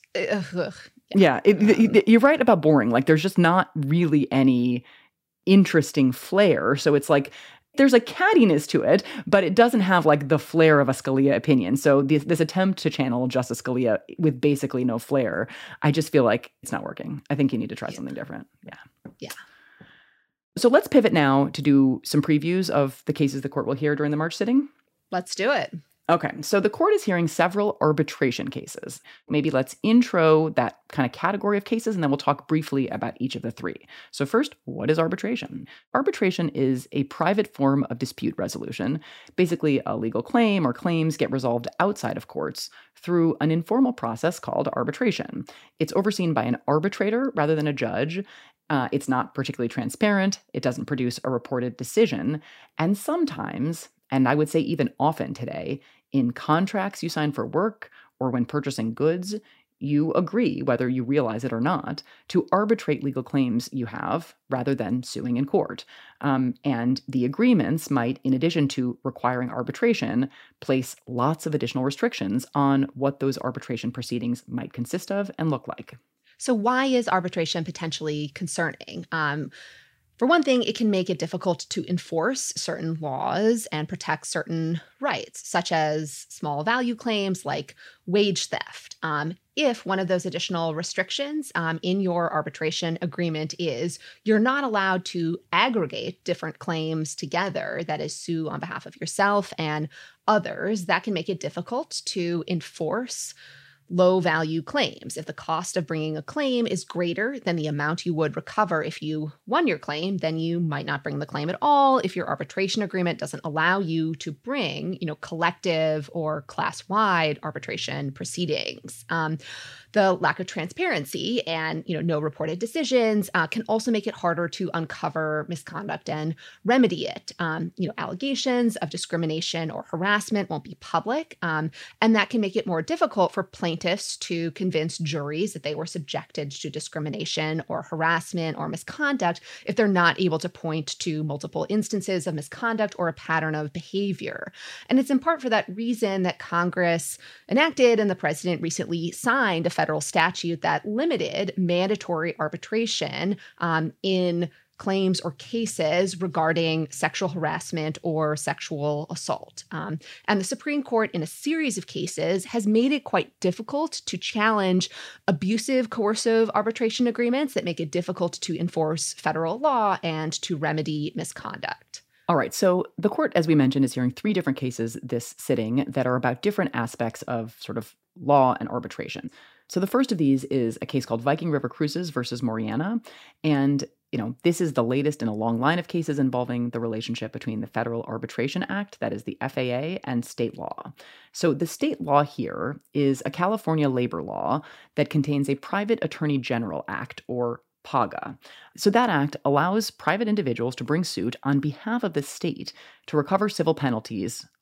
yeah. You're right about boring. There's just not really any interesting flair. So it's there's a cattiness to it, but it doesn't have the flair of a Scalia opinion. So this attempt to channel Justice Scalia with basically no flair, I just feel like it's not working. I think you need to try something different. Yeah. So let's pivot now to do some previews of the cases the court will hear during the March sitting. Let's do it. Okay, so the court is hearing several arbitration cases. Maybe let's intro that kind of category of cases, and then we'll talk briefly about each of the three. So first, what is arbitration? Arbitration is a private form of dispute resolution. Basically, a legal claim or claims get resolved outside of courts through an informal process called arbitration. It's overseen by an arbitrator rather than a judge. It's not particularly transparent. It doesn't produce a reported decision. And sometimes, and I would say even often today, in contracts you sign for work or when purchasing goods, you agree, whether you realize it or not, to arbitrate legal claims you have rather than suing in court. And the agreements might, in addition to requiring arbitration, place lots of additional restrictions on what those arbitration proceedings might consist of and look like. So why is arbitration potentially concerning? For one thing, it can make it difficult to enforce certain laws and protect certain rights, such as small value claims like wage theft. If one of those additional restrictions in your arbitration agreement is you're not allowed to aggregate different claims together, that is, sue on behalf of yourself and others, that can make it difficult to enforce low-value claims. If the cost of bringing a claim is greater than the amount you would recover if you won your claim, then you might not bring the claim at all if your arbitration agreement doesn't allow you to bring, collective or class-wide arbitration proceedings. The lack of transparency and, no reported decisions can also make it harder to uncover misconduct and remedy it. Allegations of discrimination or harassment won't be public, and that can make it more difficult for plaintiffs to convince juries that they were subjected to discrimination or harassment or misconduct if they're not able to point to multiple instances of misconduct or a pattern of behavior. And it's in part for that reason that Congress enacted and the president recently signed a federal statute that limited mandatory arbitration in claims or cases regarding sexual harassment or sexual assault. And the Supreme Court, in a series of cases, has made it quite difficult to challenge abusive, coercive arbitration agreements that make it difficult to enforce federal law and to remedy misconduct. All right, so the court, as we mentioned, is hearing three different cases this sitting that are about different aspects of sort of law and arbitration. So the first of these is a case called Viking River Cruises versus Moriana. And, this is the latest in a long line of cases involving the relationship between the Federal Arbitration Act, that is the FAA, and state law. So the state law here is a California labor law that contains a Private Attorney General Act, or PAGA. So that act allows private individuals to bring suit on behalf of the state to recover civil penalties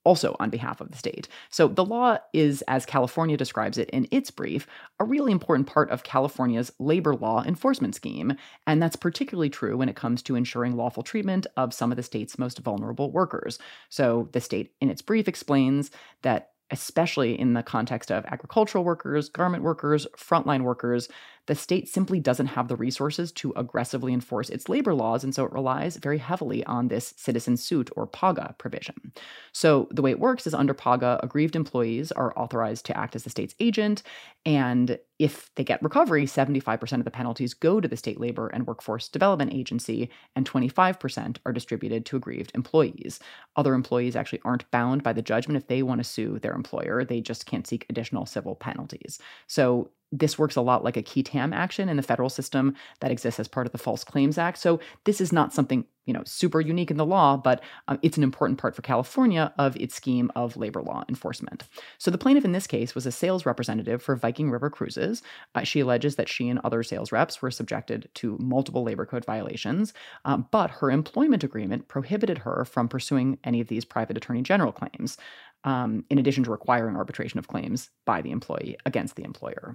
also on behalf of the state. So the law is, as California describes it in its brief, a really important part of California's labor law enforcement scheme, and that's particularly true when it comes to ensuring lawful treatment of some of the state's most vulnerable workers. So the state, in its brief, explains that especially in the context of agricultural workers, garment workers, frontline workers, the state simply doesn't have the resources to aggressively enforce its labor laws, and so it relies very heavily on this citizen suit or PAGA provision. So the way it works is under PAGA, aggrieved employees are authorized to act as the state's agent, and if they get recovery, 75% of the penalties go to the State Labor and Workforce Development Agency, and 25% are distributed to aggrieved employees. Other employees actually aren't bound by the judgment if they want to sue their employer. They just can't seek additional civil penalties. So this works a lot like a qui tam action in the federal system that exists as part of the False Claims Act. So this is not something, super unique in the law, but it's an important part for California of its scheme of labor law enforcement. So the plaintiff in this case was a sales representative for Viking River Cruises. She alleges that she and other sales reps were subjected to multiple labor code violations, but her employment agreement prohibited her from pursuing any of these private attorney general claims, in addition to requiring arbitration of claims by the employee against the employer.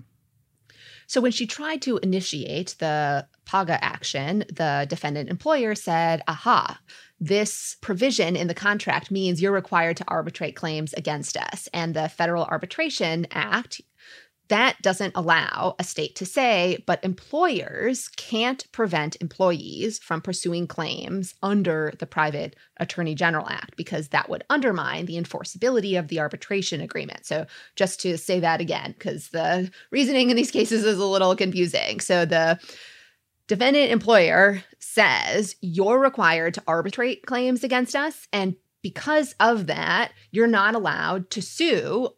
So when she tried to initiate the PAGA action, the defendant employer said, aha, this provision in the contract means you're required to arbitrate claims against us. And the Federal Arbitration Act, that doesn't allow a state to say, but employers can't prevent employees from pursuing claims under the Private Attorney General Act, because that would undermine the enforceability of the arbitration agreement. So just to say that again, because the reasoning in these cases is a little confusing. So the defendant employer says you're required to arbitrate claims against us, and because of that, you're not allowed to sue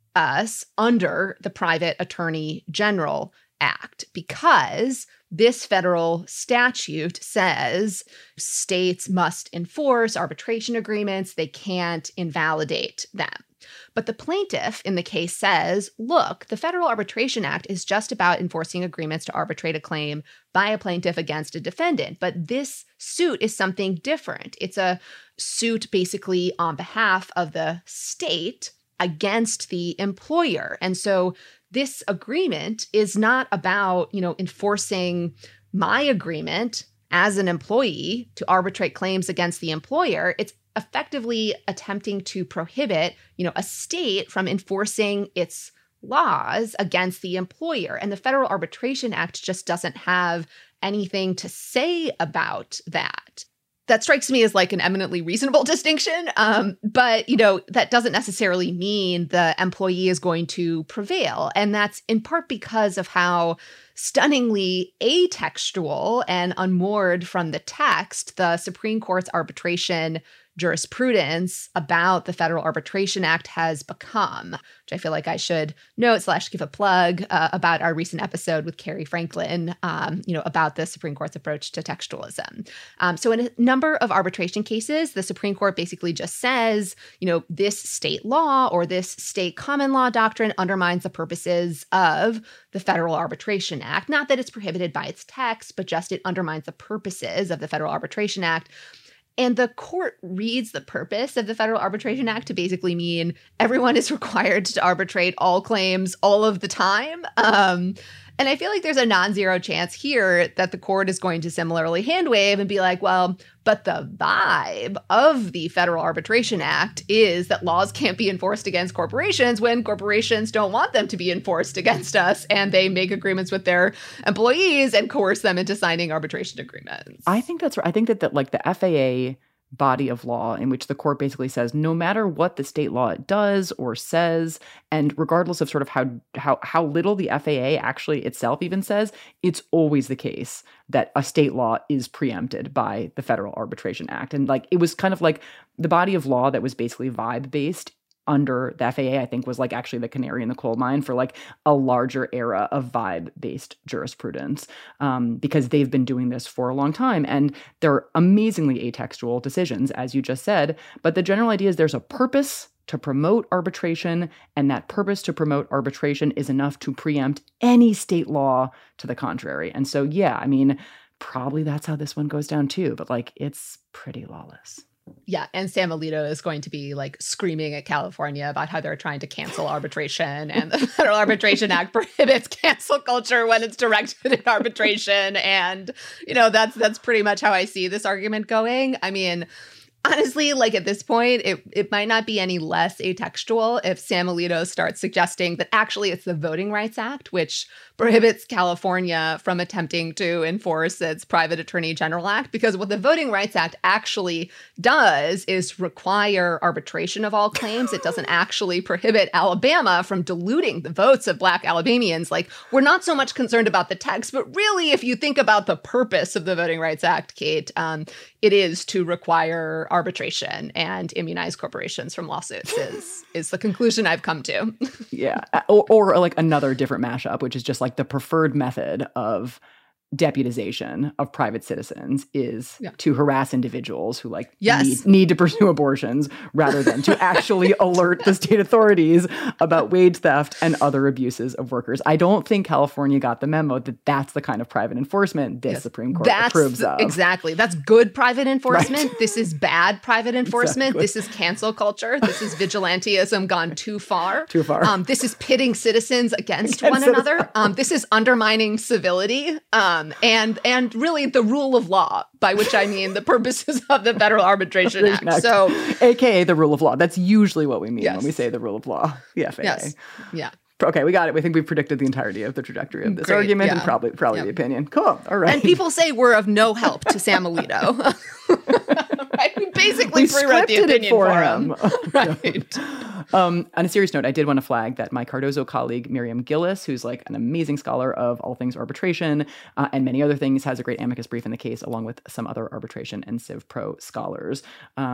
us under the Private Attorney General Act, because this federal statute says states must enforce arbitration agreements. They can't invalidate them. But the plaintiff in the case says, look, the Federal Arbitration Act is just about enforcing agreements to arbitrate a claim by a plaintiff against a defendant. But this suit is something different. It's a suit basically on behalf of the state against the employer. And so this agreement is not about, enforcing my agreement as an employee to arbitrate claims against the employer. It's effectively attempting to prohibit, a state from enforcing its laws against the employer. And the Federal Arbitration Act just doesn't have anything to say about that. That strikes me as like an eminently reasonable distinction. But, that doesn't necessarily mean the employee is going to prevail. And that's in part because of how stunningly atextual and unmoored from the text the Supreme Court's arbitration jurisprudence about the Federal Arbitration Act has become, which I feel like I should note / give a plug about our recent episode with Carrie Franklin, about the Supreme Court's approach to textualism. So in a number of arbitration cases, the Supreme Court basically just says, this state law or this state common law doctrine undermines the purposes of the Federal Arbitration Act. Not that it's prohibited by its text, but just it undermines the purposes of the Federal Arbitration Act. And the court reads the purpose of the Federal Arbitration Act to basically mean everyone is required to arbitrate all claims all of the time. And I feel like there's a non-zero chance here that the court is going to similarly handwave and be like, well, but the vibe of the Federal Arbitration Act is that laws can't be enforced against corporations when corporations don't want them to be enforced against us, and they make agreements with their employees and coerce them into signing arbitration agreements. I think that's right. I think that like the FAA body of law in which the court basically says no matter what the state law does or says, and regardless of sort of how little the FAA actually itself even says, it's always the case that a state law is preempted by the Federal Arbitration Act. And like it was kind of like the body of law that was basically vibe-based under the FAA, I think, was like actually the canary in the coal mine for like a larger era of vibe-based jurisprudence, because they've been doing this for a long time. And they're amazingly atextual decisions, as you just said. But the general idea is there's a purpose to promote arbitration, and that purpose to promote arbitration is enough to preempt any state law to the contrary. And so, yeah, I mean, probably that's how this one goes down too, but like it's pretty lawless. Yeah, and Sam Alito is going to be like screaming at California about how they're trying to cancel arbitration, and the Federal Arbitration Act prohibits cancel culture when it's directed at arbitration. And, you know, that's pretty much how I see this argument going. I mean, honestly, like at this point, it might not be any less atextual if Sam Alito starts suggesting that actually it's the Voting Rights Act, which prohibits California from attempting to enforce its Private Attorney General Act. Because what the Voting Rights Act actually does is require arbitration of all claims. It doesn't actually prohibit Alabama from diluting the votes of Black Alabamians. Like, we're not so much concerned about the text, but really, if you think about the purpose of the Voting Rights Act, Kate, it is to require arbitration and immunize corporations from lawsuits is the conclusion I've come to. Yeah. Or like another different mashup, which is just like the preferred method of deputization of private citizens is to harass individuals who like need to pursue abortions rather than to actually alert the state authorities about wage theft and other abuses of workers. I don't think California got the memo that that's the kind of private enforcement this Supreme Court approves of. Exactly. That's good private enforcement. Right. This is bad private enforcement. Exactly. This is cancel culture. This is vigilantism gone too far. Too far. This is pitting citizens against one another. This is undermining civility. And really the rule of law, by which I mean the purposes of the Federal Arbitration Act. So, AKA the rule of law. That's usually what we mean when we say the rule of law. The FAA. Yes. Yeah. Okay, we got it. We think we've predicted the entirety of the trajectory of this argument and probably the opinion. Cool. All right. And people say we're of no help to Sam Alito. Right? We basically pre-read the opinion for him. Right. On a serious note, I did want to flag that my Cardozo colleague, Miriam Gillis, who's like an amazing scholar of all things arbitration and many other things, has a great amicus brief in the case, along with some other arbitration and Civ Pro scholars.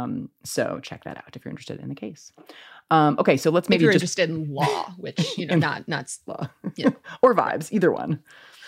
So check that out if you're interested in the case. Okay, so let's maybe if you're interested in law, which, you know, not law. Yeah. Or vibes, either one.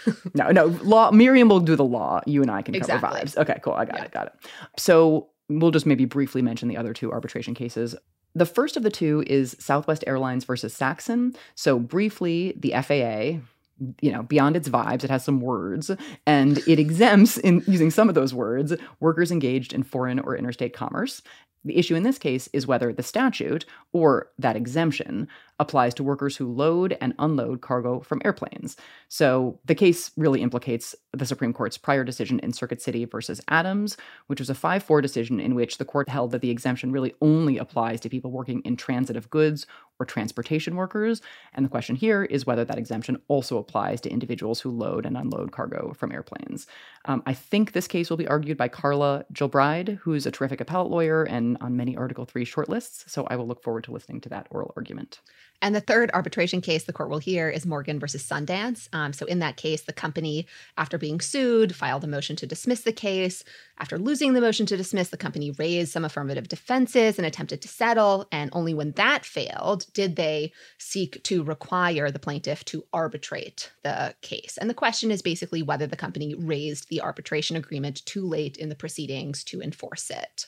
No, law. Miriam will do the law. You and I can cover vibes. Okay, cool. I got it. So we'll just maybe briefly mention the other two arbitration cases. The first of the two is Southwest Airlines versus Saxon. So briefly, the FAA, you know, beyond its vibes, it has some words, and it exempts, in using some of those words, workers engaged in foreign or interstate commerce. The issue in this case is whether the statute, or that exemption, applies to workers who load and unload cargo from airplanes. So the case really implicates the Supreme Court's prior decision in Circuit City versus Adams, which was a 5-4 decision in which the court held that the exemption really only applies to people working in transit of goods or transportation workers. And the question here is whether that exemption also applies to individuals who load and unload cargo from airplanes. I think this case will be argued by Carla Gilbride, who's a terrific appellate lawyer and on many Article 3 shortlists. So I will look forward to listening to that oral argument. And the third arbitration case the court will hear is Morgan versus Sundance. So in that case, the company, after being sued, filed a motion to dismiss the case. After losing the motion to dismiss, the company raised some affirmative defenses and attempted to settle. And only when that failed did they seek to require the plaintiff to arbitrate the case. And the question is basically whether the company raised the arbitration agreement too late in the proceedings to enforce it.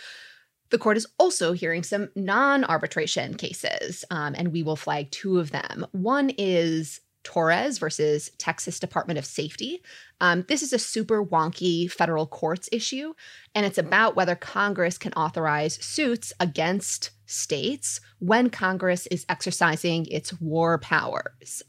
The court is also hearing some non-arbitration cases, and we will flag two of them. One is Torres versus Texas Department of Safety. This is a super wonky federal courts issue, and it's about whether Congress can authorize suits against states when Congress is exercising its war powers.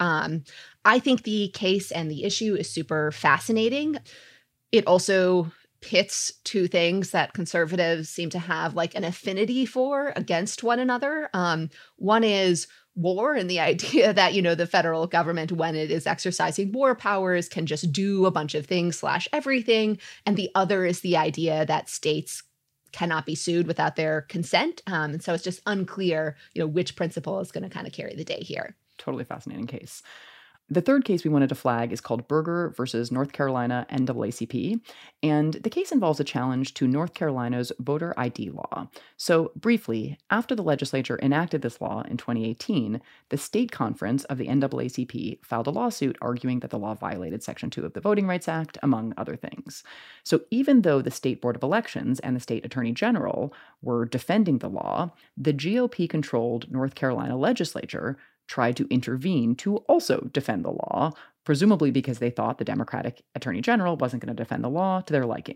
I think the case and the issue is super fascinating. It also pits two things that conservatives seem to have like an affinity for against one another. One is war and the idea that, you know, the federal government, when it is exercising war powers, can just do a bunch of things / everything. And the other is the idea that states cannot be sued without their consent. And so it's just unclear, you know, which principle is going to kind of carry the day here. Totally fascinating case. The third case we wanted to flag is called Berger versus North Carolina NAACP, and the case involves a challenge to North Carolina's voter ID law. So briefly, after the legislature enacted this law in 2018, the state conference of the NAACP filed a lawsuit arguing that the law violated Section 2 of the Voting Rights Act, among other things. So even though the State Board of Elections and the State Attorney General were defending the law, the GOP-controlled North Carolina legislature tried to intervene to also defend the law, presumably because they thought the Democratic Attorney General wasn't going to defend the law to their liking.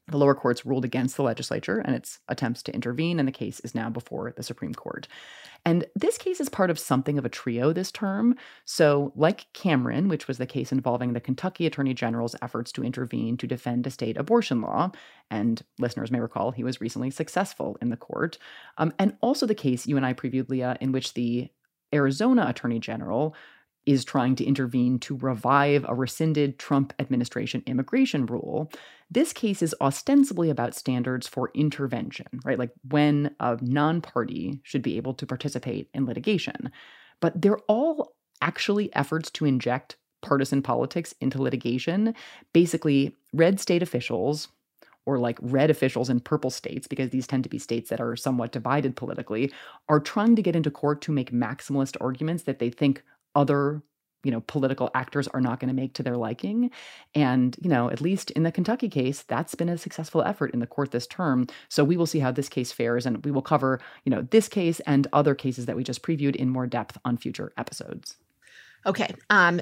The lower courts ruled against the legislature and its attempts to intervene, and the case is now before the Supreme Court. And this case is part of something of a trio this term. So, like Cameron, which was the case involving the Kentucky Attorney General's efforts to intervene to defend a state abortion law, and listeners may recall he was recently successful in the court, and also the case you and I previewed, Leah, in which the Arizona Attorney General is trying to intervene to revive a rescinded Trump administration immigration rule. This case is ostensibly about standards for intervention, right? Like when a non-party should be able to participate in litigation. But they're all actually efforts to inject partisan politics into litigation. Basically, red state officials, or like red officials in purple states, because these tend to be states that are somewhat divided politically, are trying to get into court to make maximalist arguments that they think other, political actors are not going to make to their liking. And, at least in the Kentucky case, that's been a successful effort in the court this term. So we will see how this case fares, and we will cover, this case and other cases that we just previewed in more depth on future episodes. Okay.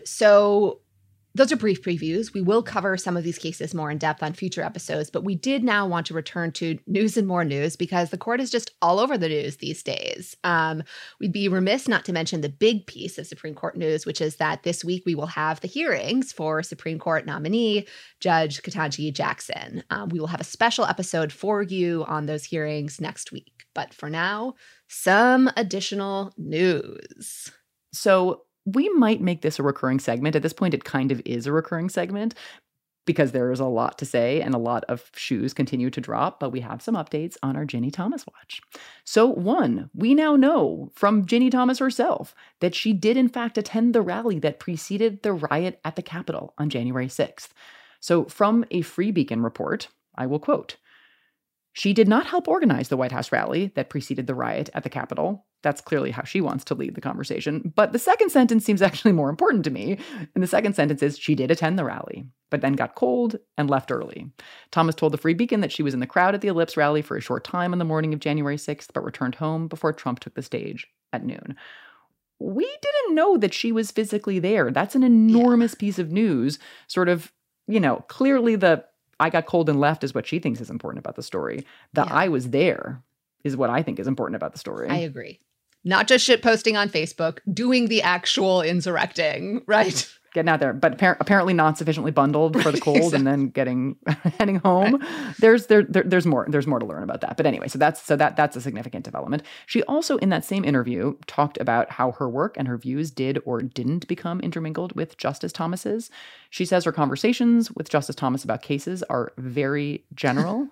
So those are brief previews. We will cover some of these cases more in depth on future episodes, but we did now want to return to news and more news because the court is just all over the news these days. We'd be remiss not to mention the big piece of Supreme Court news, which is that this week we will have the hearings for Supreme Court nominee Judge Ketanji Jackson. We will have a special episode for you on those hearings next week. But for now, some additional news. So we might make this a recurring segment. At this point, it kind of is a recurring segment because there is a lot to say and a lot of shoes continue to drop, but we have some updates on our Ginny Thomas watch. So one, we now know from Ginny Thomas herself that she did in fact attend the rally that preceded the riot at the Capitol on January 6th. So from a Free Beacon report, I will quote, "She did not help organize the White House rally that preceded the riot at the Capitol." That's clearly how she wants to lead the conversation. But the second sentence seems actually more important to me. And the second sentence is, she did attend the rally, but then got cold and left early. Thomas told the Free Beacon that she was in the crowd at the Ellipse rally for a short time on the morning of January 6th, but returned home before Trump took the stage at noon. We didn't know that she was physically there. That's an enormous piece of news. Sort of, clearly the I got cold and left is what she thinks is important about the story. I was there is what I think is important about the story. I agree. Not just shit posting on Facebook, doing the actual insurrecting, right? Getting out there, but apparently not sufficiently bundled for the cold, and then heading home. Right. There's more to learn about that. But anyway, so that's a significant development. She also, in that same interview, talked about how her work and her views did or didn't become intermingled with Justice Thomas's. She says her conversations with Justice Thomas about cases are very general,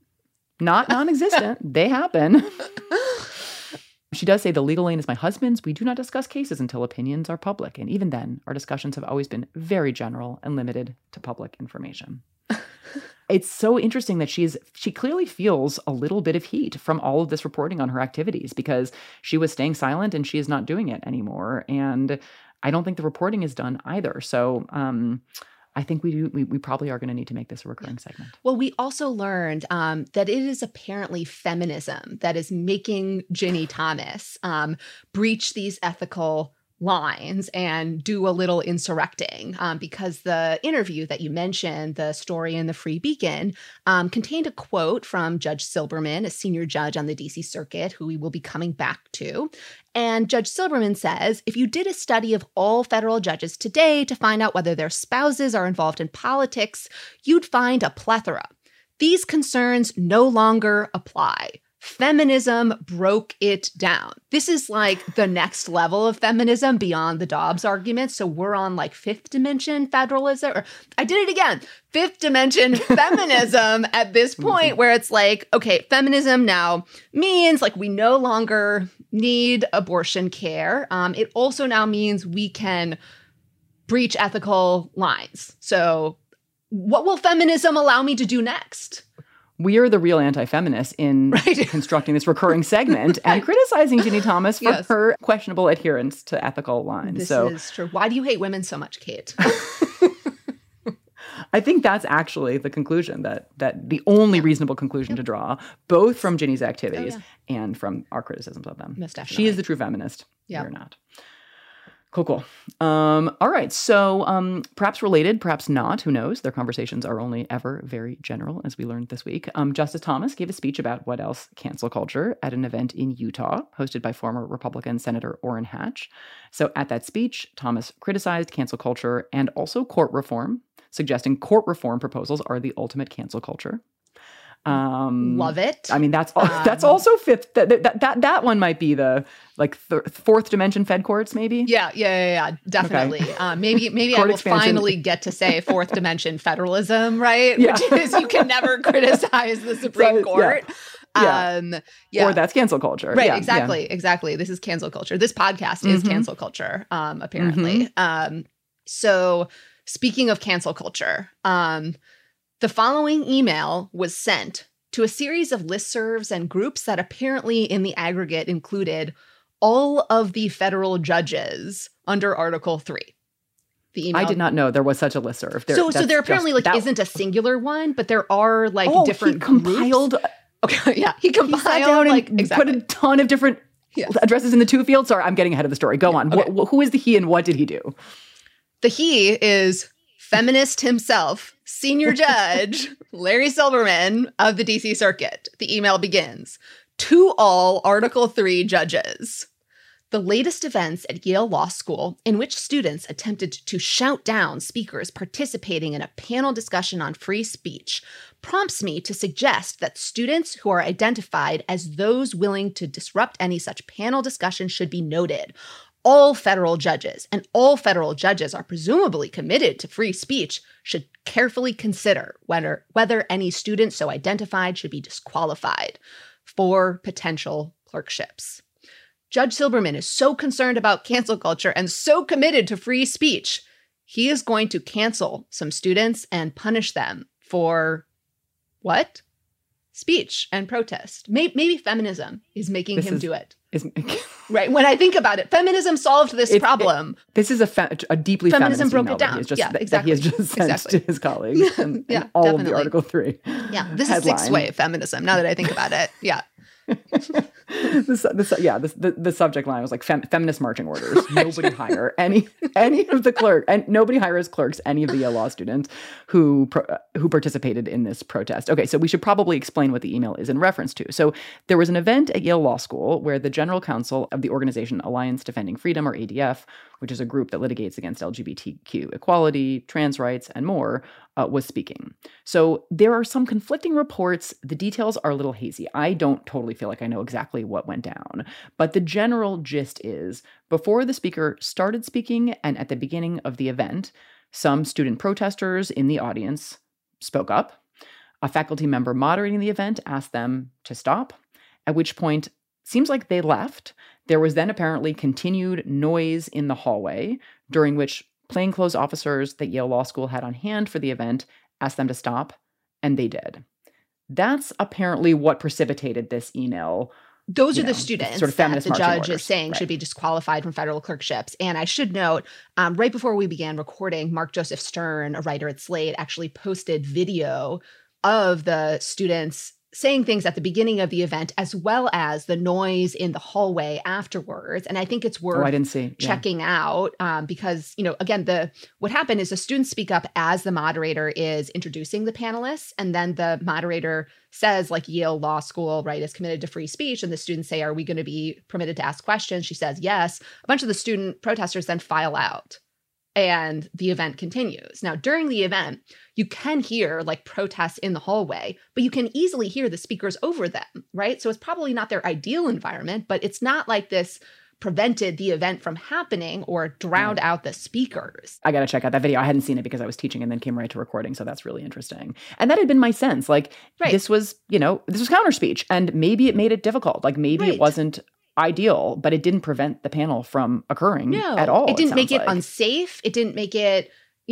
not non-existent. They happen. She does say the legal lane is my husband's. We do not discuss cases until opinions are public. And even then, our discussions have always been very general and limited to public information. It's so interesting that she clearly feels a little bit of heat from all of this reporting on her activities because she was staying silent and she is not doing it anymore. And I don't think the reporting is done either. So, I think we probably are going to need to make this a recurring segment. Well, we also learned that it is apparently feminism that is making Ginny Thomas breach these ethical lines and do a little insurrecting because the interview that you mentioned, the story in the Free Beacon, contained a quote from Judge Silberman, a senior judge on the D.C. Circuit, who we will be coming back to. And Judge Silberman says, if you did a study of all federal judges today to find out whether their spouses are involved in politics, you'd find a plethora. These concerns no longer apply. Feminism broke it down. This is like the next level of feminism beyond the Dobbs argument. So we're on like fifth dimension federalism, or I did it again, fifth dimension feminism at this point where it's like, okay, feminism now means like we no longer need abortion care. It also now means we can breach ethical lines. So what will feminism allow me to do next? We are the real anti-feminists in constructing this recurring segment and criticizing Ginny Thomas for her questionable adherence to ethical lines. This is true. Why do you hate women so much, Kate? I think that's actually the conclusion, that the only reasonable conclusion to draw, both from Ginny's activities and from our criticisms of them. Most definitely. She is the true feminist. Yeah. We're not. Cool. All right. So perhaps related, perhaps not. Who knows? Their conversations are only ever very general, as we learned this week. Justice Thomas gave a speech about what else cancel culture at an event in Utah, hosted by former Republican Senator Orrin Hatch. So at that speech, Thomas criticized cancel culture and also court reform, suggesting court reform proposals are the ultimate cancel culture. Love it. I mean, that's also fifth. That one might be the fourth dimension Fed courts, maybe. Yeah, definitely. Okay. Maybe I will expansion. Finally get to say fourth dimension federalism, right? Yeah. Which is you can never criticize the Supreme Court. Or that's cancel culture. Right. Exactly. This is cancel culture. This podcast is cancel culture. Apparently. So speaking of cancel culture, the following email was sent to a series of listservs and groups that apparently in the aggregate included all of the federal judges under Article 3. The email. I did not know there was such a listserv. So there apparently isn't a singular one, but there are different he compiled. Groups. Okay, yeah. He compiled sat down and put a ton of different addresses in the two fields. Sorry, I'm getting ahead of the story. Go on. Okay. Who is the he and what did he do? The he is feminist himself, senior judge Larry Silberman of the D.C. Circuit. The email begins, "To all Article 3 judges. The latest events at Yale Law School, in which students attempted to shout down speakers participating in a panel discussion on free speech, prompts me to suggest that students who are identified as those willing to disrupt any such panel discussion should be noted. All federal judges, and all federal judges are presumably committed to free speech, should carefully consider whether any student so identified should be disqualified for potential clerkships." Judge Silberman is so concerned about cancel culture and so committed to free speech, he is going to cancel some students and punish them for what? Speech and protest. Maybe feminism is making him do it. Right. When I think about it, feminism solved this problem. This is a deeply feminism feminist broke it down. That he has just sent to his colleagues and all definitely. Of the Article 3. Yeah, this is sixth wave feminism, now that I think about it. Yeah. The subject line was like feminist marching orders. Nobody hire any of the clerk, and nobody hires clerks any of the Yale Law students who participated in this protest. Okay, so we should probably explain what the email is in reference to. So there was an event at Yale Law School where the general counsel of the organization Alliance Defending Freedom, or ADF, which is a group that litigates against LGBTQ equality, trans rights, and more, was speaking. So there are some conflicting reports. The details are a little hazy. I don't totally feel like I know exactly what went down. But the general gist is, before the speaker started speaking and at the beginning of the event, some student protesters in the audience spoke up. A faculty member moderating the event asked them to stop, at which point, seems like they left. There was then apparently continued noise in the hallway, during which plainclothes officers that Yale Law School had on hand for the event asked them to stop, and they did. That's apparently what precipitated this email. Those are the students sort of that the judge is saying should be disqualified from federal clerkships. And I should note, right before we began recording, Mark Joseph Stern, a writer at Slate, actually posted video of the students saying things at the beginning of the event, as well as the noise in the hallway afterwards. And I think it's worth checking out because, again, what happened is the students speak up as the moderator is introducing the panelists. And then the moderator says, Yale Law School, right, is committed to free speech. And the students say, are we going to be permitted to ask questions? She says, yes. A bunch of the student protesters then file out. And the event continues. Now, during the event, you can hear protests in the hallway, but you can easily hear the speakers over them, right? So it's probably not their ideal environment, but it's not like this prevented the event from happening or drowned out the speakers. I got to check out that video. I hadn't seen it because I was teaching and then came right to recording. So that's really interesting. And that had been my sense. This was, this was counter speech, and maybe it made it difficult. Maybe it wasn't ideal, but it didn't prevent the panel from occurring at all. It didn't make it unsafe. It didn't make it,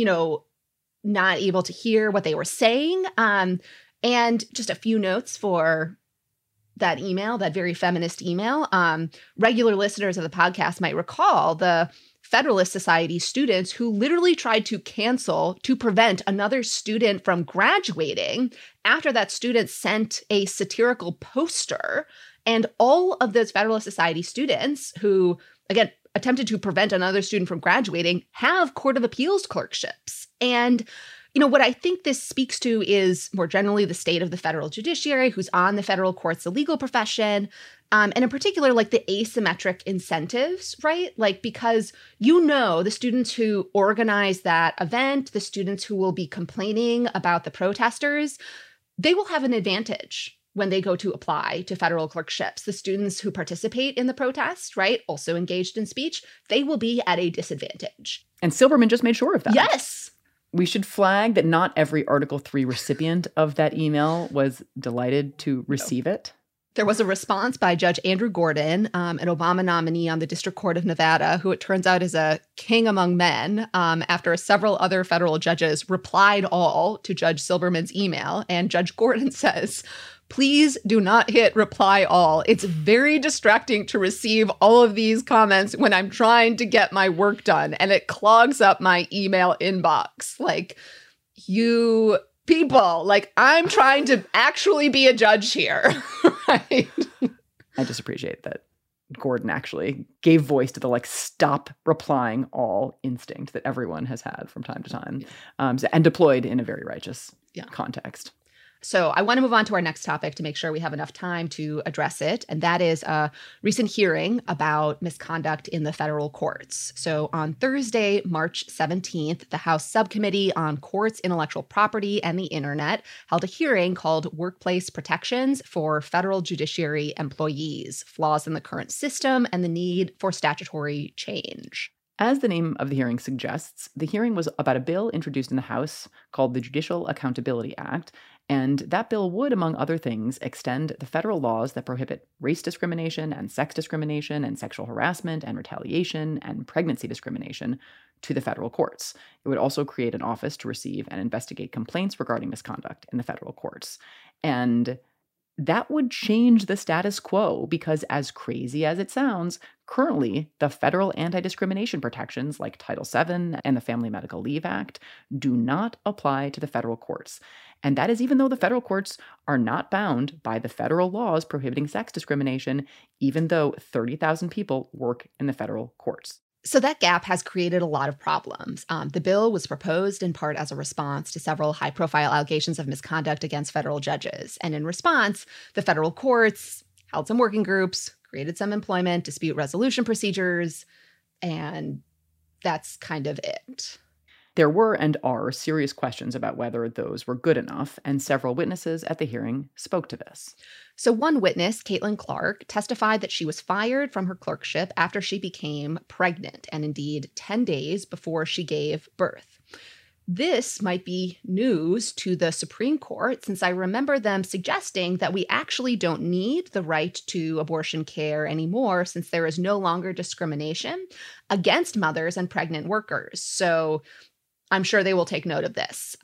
not able to hear what they were saying. And just a few notes for that email, that very feminist email. Regular listeners of the podcast might recall the Federalist Society students who literally tried to prevent another student from graduating after that student sent a satirical poster. And all of those Federalist Society students who, again, attempted to prevent another student from graduating have Court of Appeals clerkships. And what I think this speaks to is more generally the state of the federal judiciary, who's on the federal courts, the legal profession, and in particular, like the asymmetric incentives, right? Like, because the students who organize that event, the students who will be complaining about the protesters, they will have an advantage when they go to apply to federal clerkships. The students who participate in the protest, right, also engaged in speech, they will be at a disadvantage. And Silberman just made sure of that. Yes. We should flag that not every Article 3 recipient of that email was delighted to receive it. There was a response by Judge Andrew Gordon, an Obama nominee on the District Court of Nevada, who it turns out is a king among men, after several other federal judges replied all to Judge Silberman's email. And Judge Gordon says, "Please do not hit reply all. It's very distracting to receive all of these comments when I'm trying to get my work done, and it clogs up my email inbox." Like, you people, like, I'm trying to actually be a judge here, right? I just appreciate that Gordon actually gave voice to the stop replying all instinct that everyone has had from time to time, and deployed in a very righteous context. So I want to move on to our next topic to make sure we have enough time to address it. And that is a recent hearing about misconduct in the federal courts. So on Thursday, March 17th, the House Subcommittee on Courts, Intellectual Property, and the Internet held a hearing called Workplace Protections for Federal Judiciary Employees: Flaws in the Current System and the Need for Statutory Change. As the name of the hearing suggests, the hearing was about a bill introduced in the House called the Judicial Accountability Act, and that bill would, among other things, extend the federal laws that prohibit race discrimination and sex discrimination and sexual harassment and retaliation and pregnancy discrimination to the federal courts. It would also create an office to receive and investigate complaints regarding misconduct in the federal courts. And that would change the status quo because, as crazy as it sounds, currently the federal anti-discrimination protections like Title VII and the Family Medical Leave Act do not apply to the federal courts. And that is even though the federal courts are not bound by the federal laws prohibiting sex discrimination, even though 30,000 people work in the federal courts. So that gap has created a lot of problems. The bill was proposed in part as a response to several high-profile allegations of misconduct against federal judges. And in response, the federal courts held some working groups, created some employment dispute resolution procedures, and that's kind of it. There were and are serious questions about whether those were good enough, and several witnesses at the hearing spoke to this. So one witness, Caitlin Clark, testified that she was fired from her clerkship after she became pregnant, and indeed 10 days before she gave birth. This might be news to the Supreme Court, since I remember them suggesting that we actually don't need the right to abortion care anymore, since there is no longer discrimination against mothers and pregnant workers. So I'm sure they will take note of this.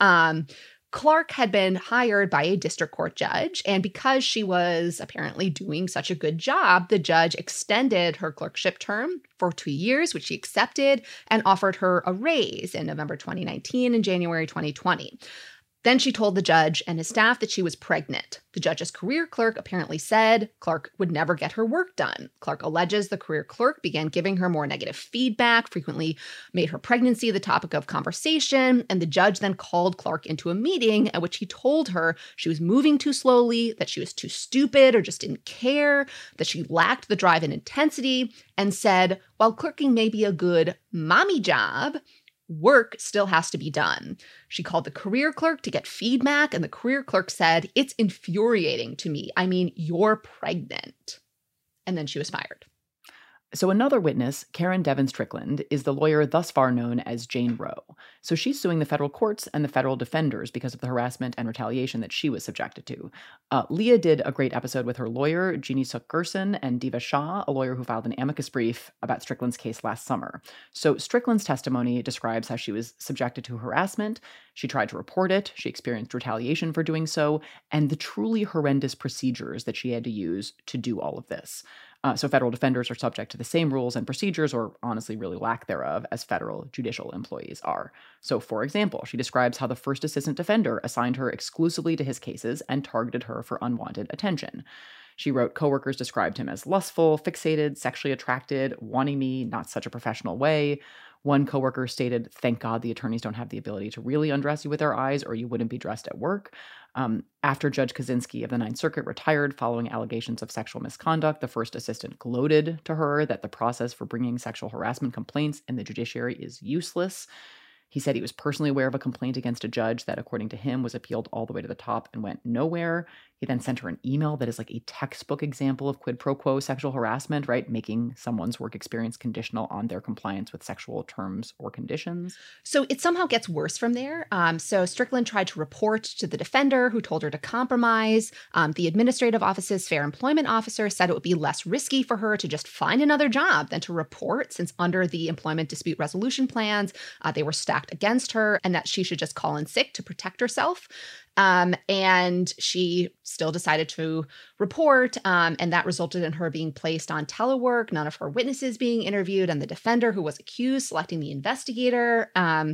Clark had been hired by a district court judge, and because she was apparently doing such a good job, the judge extended her clerkship term for 2 years, which she accepted, and offered her a raise in November 2019 and January 2020. Then she told the judge and his staff that she was pregnant. The judge's career clerk apparently said Clark would never get her work done. Clark alleges the career clerk began giving her more negative feedback, frequently made her pregnancy the topic of conversation, and the judge then called Clark into a meeting at which he told her she was moving too slowly, that she was too stupid or just didn't care, that she lacked the drive and intensity, and said, while clerking may be a good mommy job, work still has to be done. She called the career clerk to get feedback, and the career clerk said, "It's infuriating to me. I mean, you're pregnant." And then she was fired. So another witness, Karen Devin Strickland, is the lawyer thus far known as Jane Roe. So she's suing the federal courts and the federal defenders because of the harassment and retaliation that she was subjected to. Leah did a great episode with her lawyer, Jeannie Suk-Gerson, and Diva Shah, a lawyer who filed an amicus brief about Strickland's case last summer. So Strickland's testimony describes how she was subjected to harassment. She tried to report it. She experienced retaliation for doing so, and the truly horrendous procedures that she had to use to do all of this. So federal defenders are subject to the same rules and procedures, or honestly really lack thereof, as federal judicial employees are. So for example, she describes how the first assistant defender assigned her exclusively to his cases and targeted her for unwanted attention. She wrote, coworkers described him as lustful, fixated, sexually attracted, wanting me, not such a professional way. One coworker stated, thank God the attorneys don't have the ability to really undress you with their eyes or you wouldn't be dressed at work. After Judge Kaczynski of the Ninth Circuit retired following allegations of sexual misconduct, the first assistant gloated to her that the process for bringing sexual harassment complaints in the judiciary is useless. He said he was personally aware of a complaint against a judge that, according to him, was appealed all the way to the top and went nowhere. He then sent her an email that is like a textbook example of quid pro quo sexual harassment, right? Making someone's work experience conditional on their compliance with sexual terms or conditions. So it somehow gets worse from there. So Strickland tried to report to the defender, who told her to compromise. The administrative office's fair employment officer said it would be less risky for her to just find another job than to report, since under the employment dispute resolution plans, they were stacked against her, and that she should just call in sick to protect herself. And she still decided to report, and that resulted in her being placed on telework, none of her witnesses being interviewed, and the defender who was accused selecting the investigator.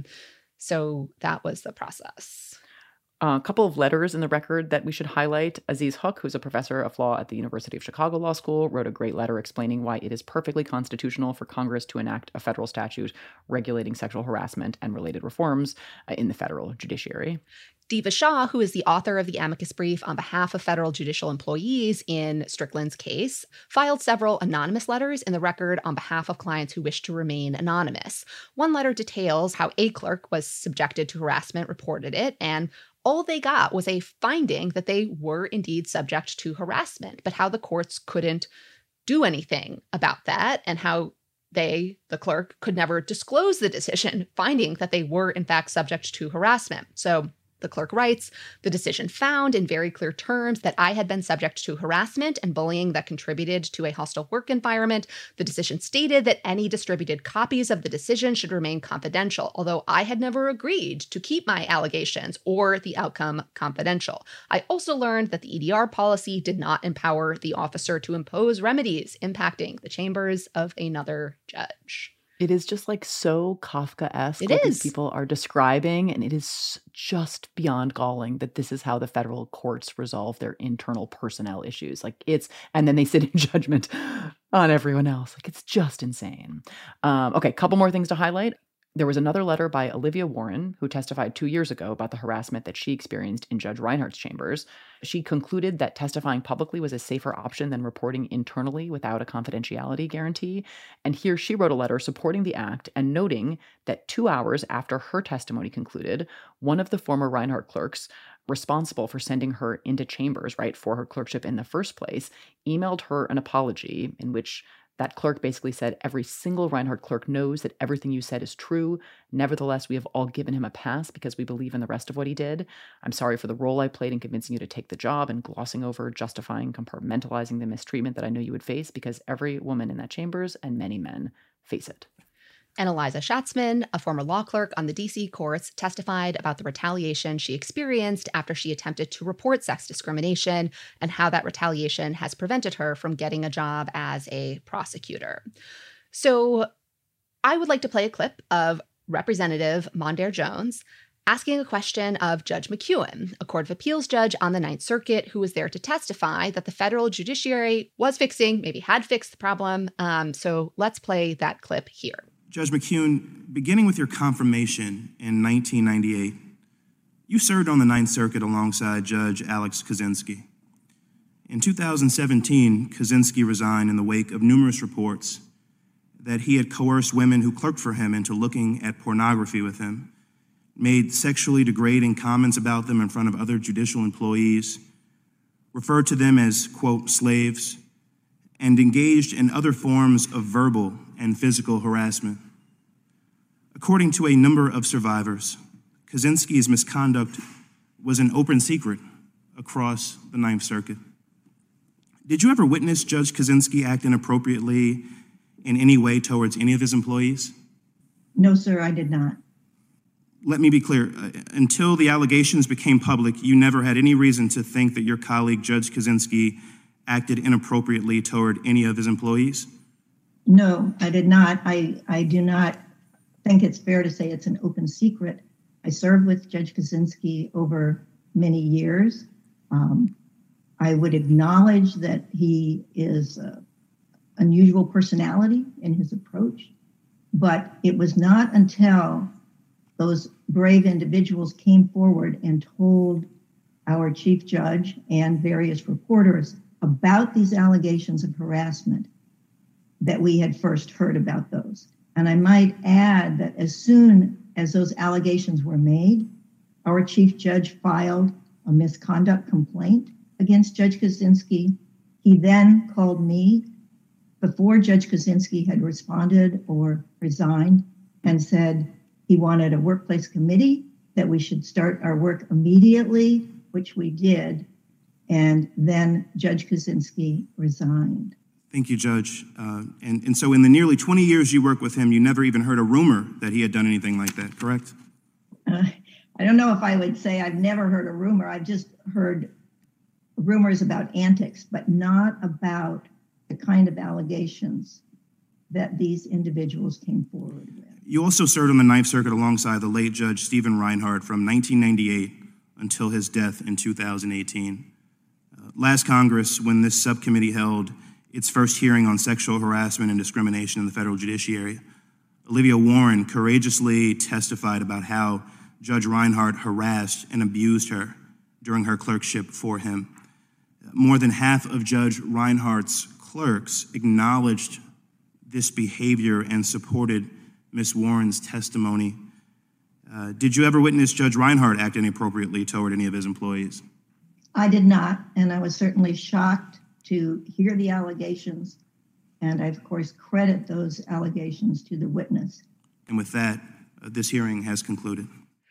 So that was the process. A couple of letters in the record that we should highlight. Aziz Hook, who's a professor of law at the University of Chicago Law School, wrote a great letter explaining why it is perfectly constitutional for Congress to enact a federal statute regulating sexual harassment and related reforms in the federal judiciary. Diva Shah, who is the author of the amicus brief on behalf of federal judicial employees in Strickland's case, filed several anonymous letters in the record on behalf of clients who wished to remain anonymous. One letter details how a clerk was subjected to harassment, reported it, and all they got was a finding that they were indeed subject to harassment, but how the courts couldn't do anything about that, and how the clerk, could never disclose the decision, finding that they were in fact subject to harassment. So the clerk writes, the decision found in very clear terms that I had been subject to harassment and bullying that contributed to a hostile work environment. The decision stated that any distributed copies of the decision should remain confidential, although I had never agreed to keep my allegations or the outcome confidential. I also learned that the EDR policy did not empower the officer to impose remedies impacting the chambers of another judge. It is just like so Kafka-esque It what is. these people are describing, and it is just beyond galling that this is how the federal courts resolve their internal personnel issues. And then they sit in judgment on everyone else. It's just insane. Okay, couple more things to highlight. There was another letter by Olivia Warren, who testified 2 years ago about the harassment that she experienced in Judge Reinhardt's chambers. She concluded that testifying publicly was a safer option than reporting internally without a confidentiality guarantee. And here she wrote a letter supporting the act and noting that 2 hours after her testimony concluded, one of the former Reinhardt clerks responsible for sending her into chambers, right, for her clerkship in the first place, emailed her an apology in which that clerk basically said, every single Reinhardt clerk knows that everything you said is true. Nevertheless, we have all given him a pass because we believe in the rest of what he did. I'm sorry for the role I played in convincing you to take the job and glossing over, justifying, compartmentalizing the mistreatment that I know you would face, because every woman in that chambers and many men face it. And Eliza Schatzman, a former law clerk on the D.C. courts, testified about the retaliation she experienced after she attempted to report sex discrimination and how that retaliation has prevented her from getting a job as a prosecutor. So I would like to play a clip of Representative Mondaire Jones asking a question of Judge McEwen, a Court of Appeals judge on the Ninth Circuit who was there to testify that the federal judiciary was fixing, maybe had fixed the problem. So let's play that clip here. Judge McEwen, beginning with your confirmation in 1998, you served on the Ninth Circuit alongside Judge Alex Kaczynski. In 2017, Kaczynski resigned in the wake of numerous reports that he had coerced women who clerked for him into looking at pornography with him, made sexually degrading comments about them in front of other judicial employees, referred to them as, quote, slaves, and engaged in other forms of verbal and physical harassment. According to a number of survivors, Kaczynski's misconduct was an open secret across the Ninth Circuit. Did you ever witness Judge Kaczynski act inappropriately in any way towards any of his employees? No, sir, I did not. Let me be clear. Until the allegations became public, you never had any reason to think that your colleague, Judge Kaczynski, acted inappropriately toward any of his employees? No, I did not. I do not think it's fair to say it's an open secret. I served with Judge Kaczynski over many years. I would acknowledge that he is an unusual personality in his approach, but it was not until those brave individuals came forward and told our chief judge and various reporters about these allegations of harassment that we had first heard about those. And I might add that as soon as those allegations were made, our chief judge filed a misconduct complaint against Judge Kaczynski. He then called me before Judge Kaczynski had responded or resigned and said he wanted a workplace committee, that we should start our work immediately, which we did. And then Judge Kaczynski resigned. Thank you, Judge. And so in the nearly 20 years you worked with him, you never even heard a rumor that he had done anything like that, correct? I don't know if I would say I've never heard a rumor. I've just heard rumors about antics, but not about the kind of allegations that these individuals came forward with. You also served on the Ninth Circuit alongside the late Judge Stephen Reinhart from 1998 until his death in 2018. Last Congress, when this subcommittee held its first hearing on sexual harassment and discrimination in the federal judiciary, Olivia Warren courageously testified about how Judge Reinhart harassed and abused her during her clerkship for him. More than half of Judge Reinhart's clerks acknowledged this behavior and supported Ms. Warren's testimony. Did you ever witness Judge Reinhart act inappropriately toward any of his employees? I did not, and I was certainly shocked to hear the allegations, and I, of course, credit those allegations to the witness. And with that, this hearing has concluded.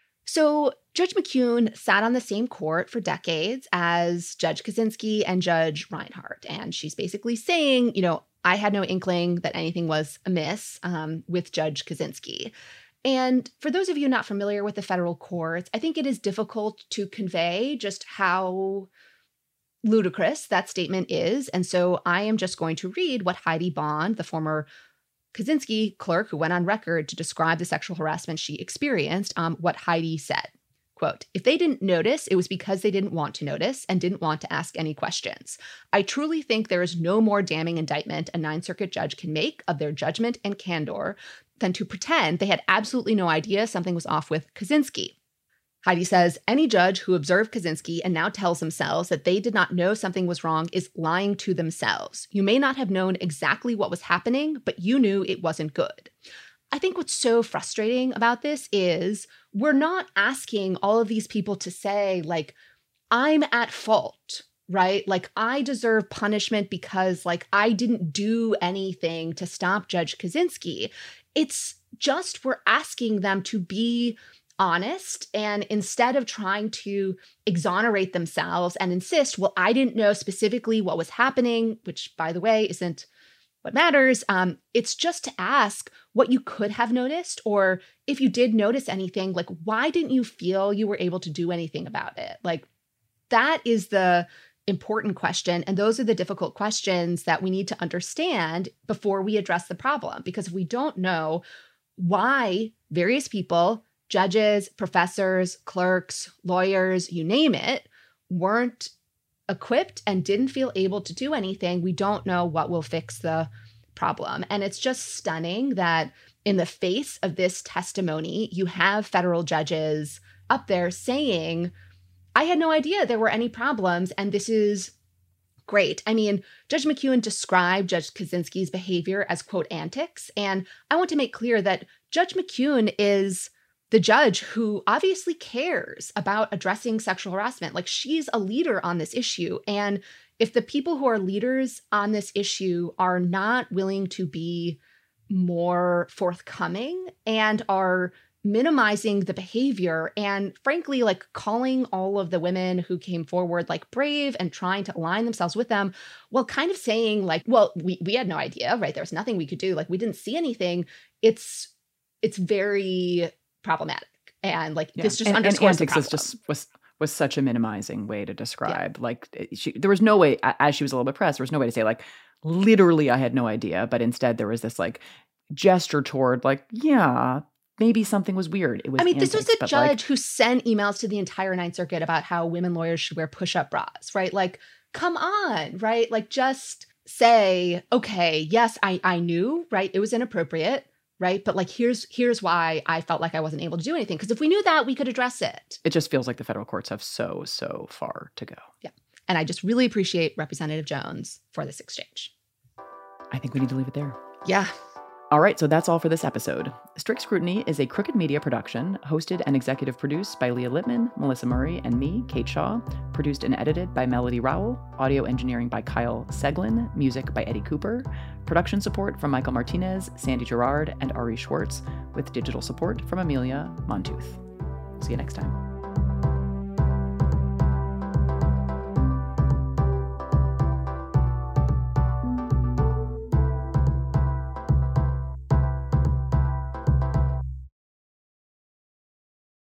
So Judge McKeown sat on the same court for decades as Judge Kaczynski and Judge Reinhart. And she's basically saying, I had no inkling that anything was amiss with Judge Kaczynski. And for those of you not familiar with the federal courts, I think it is difficult to convey just how ludicrous that statement is. And so I am just going to read what Heidi Bond, the former Kaczynski clerk who went on record to describe the sexual harassment she experienced, what Heidi said. Quote, "If they didn't notice, it was because they didn't want to notice and didn't want to ask any questions. I truly think there is no more damning indictment a Ninth Circuit judge can make of their judgment and candor than to pretend they had absolutely no idea something was off with Kaczynski." Heidi says, "Any judge who observed Kaczynski and now tells themselves that they did not know something was wrong is lying to themselves. You may not have known exactly what was happening, but you knew it wasn't good." I think what's so frustrating about this is we're not asking all of these people to say, like, I'm at fault, right? Like, I deserve punishment because, like, I didn't do anything to stop Judge Kaczynski. It's just we're asking them to be honest, and instead of trying to exonerate themselves and insist, well, I didn't know specifically what was happening, which, by the way, isn't what matters. It's just to ask what you could have noticed, or if you did notice anything, like, why didn't you feel you were able to do anything about it? Like, that is the important question. And those are the difficult questions that we need to understand before we address the problem. Because if we don't know why various people, judges, professors, clerks, lawyers, you name it, weren't equipped and didn't feel able to do anything, we don't know what will fix the problem. And it's just stunning that in the face of this testimony, you have federal judges up there saying, I had no idea there were any problems, and this is great. I mean, Judge McKeown described Judge Kaczynski's behavior as, quote, antics. And I want to make clear that Judge McKeown is the judge who obviously cares about addressing sexual harassment. Like, she's a leader on this issue. And if the people who are leaders on this issue are not willing to be more forthcoming and are minimizing the behavior and, frankly, like, calling all of the women who came forward, like, brave and trying to align themselves with them, while kind of saying, like, well, we had no idea, right? There was nothing we could do. Like, we didn't see anything. It's very problematic. And, like, this just underscores the problem. Just was such a minimizing way to describe. Yeah. Like, there was no way, as she was a little bit pressed, there was no way to say, like, literally, I had no idea. But instead, there was this, like, gesture toward, like, yeah, maybe something was weird. It was. I mean, this was a judge who sent emails to the entire Ninth Circuit about how women lawyers should wear push-up bras, right? Like, come on, right? Like, just say, okay, yes, I knew, right? It was inappropriate, right? But like, here's why I felt like I wasn't able to do anything. Because if we knew that, we could address it. It just feels like the federal courts have so far to go. Yeah. And I just really appreciate Representative Jones for this exchange. I think we need to leave it there. Yeah. All right, so that's all for this episode. Strict Scrutiny is a Crooked Media production, hosted and executive produced by Leah Lippman, Melissa Murray, and me, Kate Shaw. Produced and edited by Melody Rowell. Audio engineering by Kyle Seglin. Music by Eddie Cooper. Production support from Michael Martinez, Sandy Gerard, and Ari Schwartz, with digital support from Amelia Montooth. See you next time.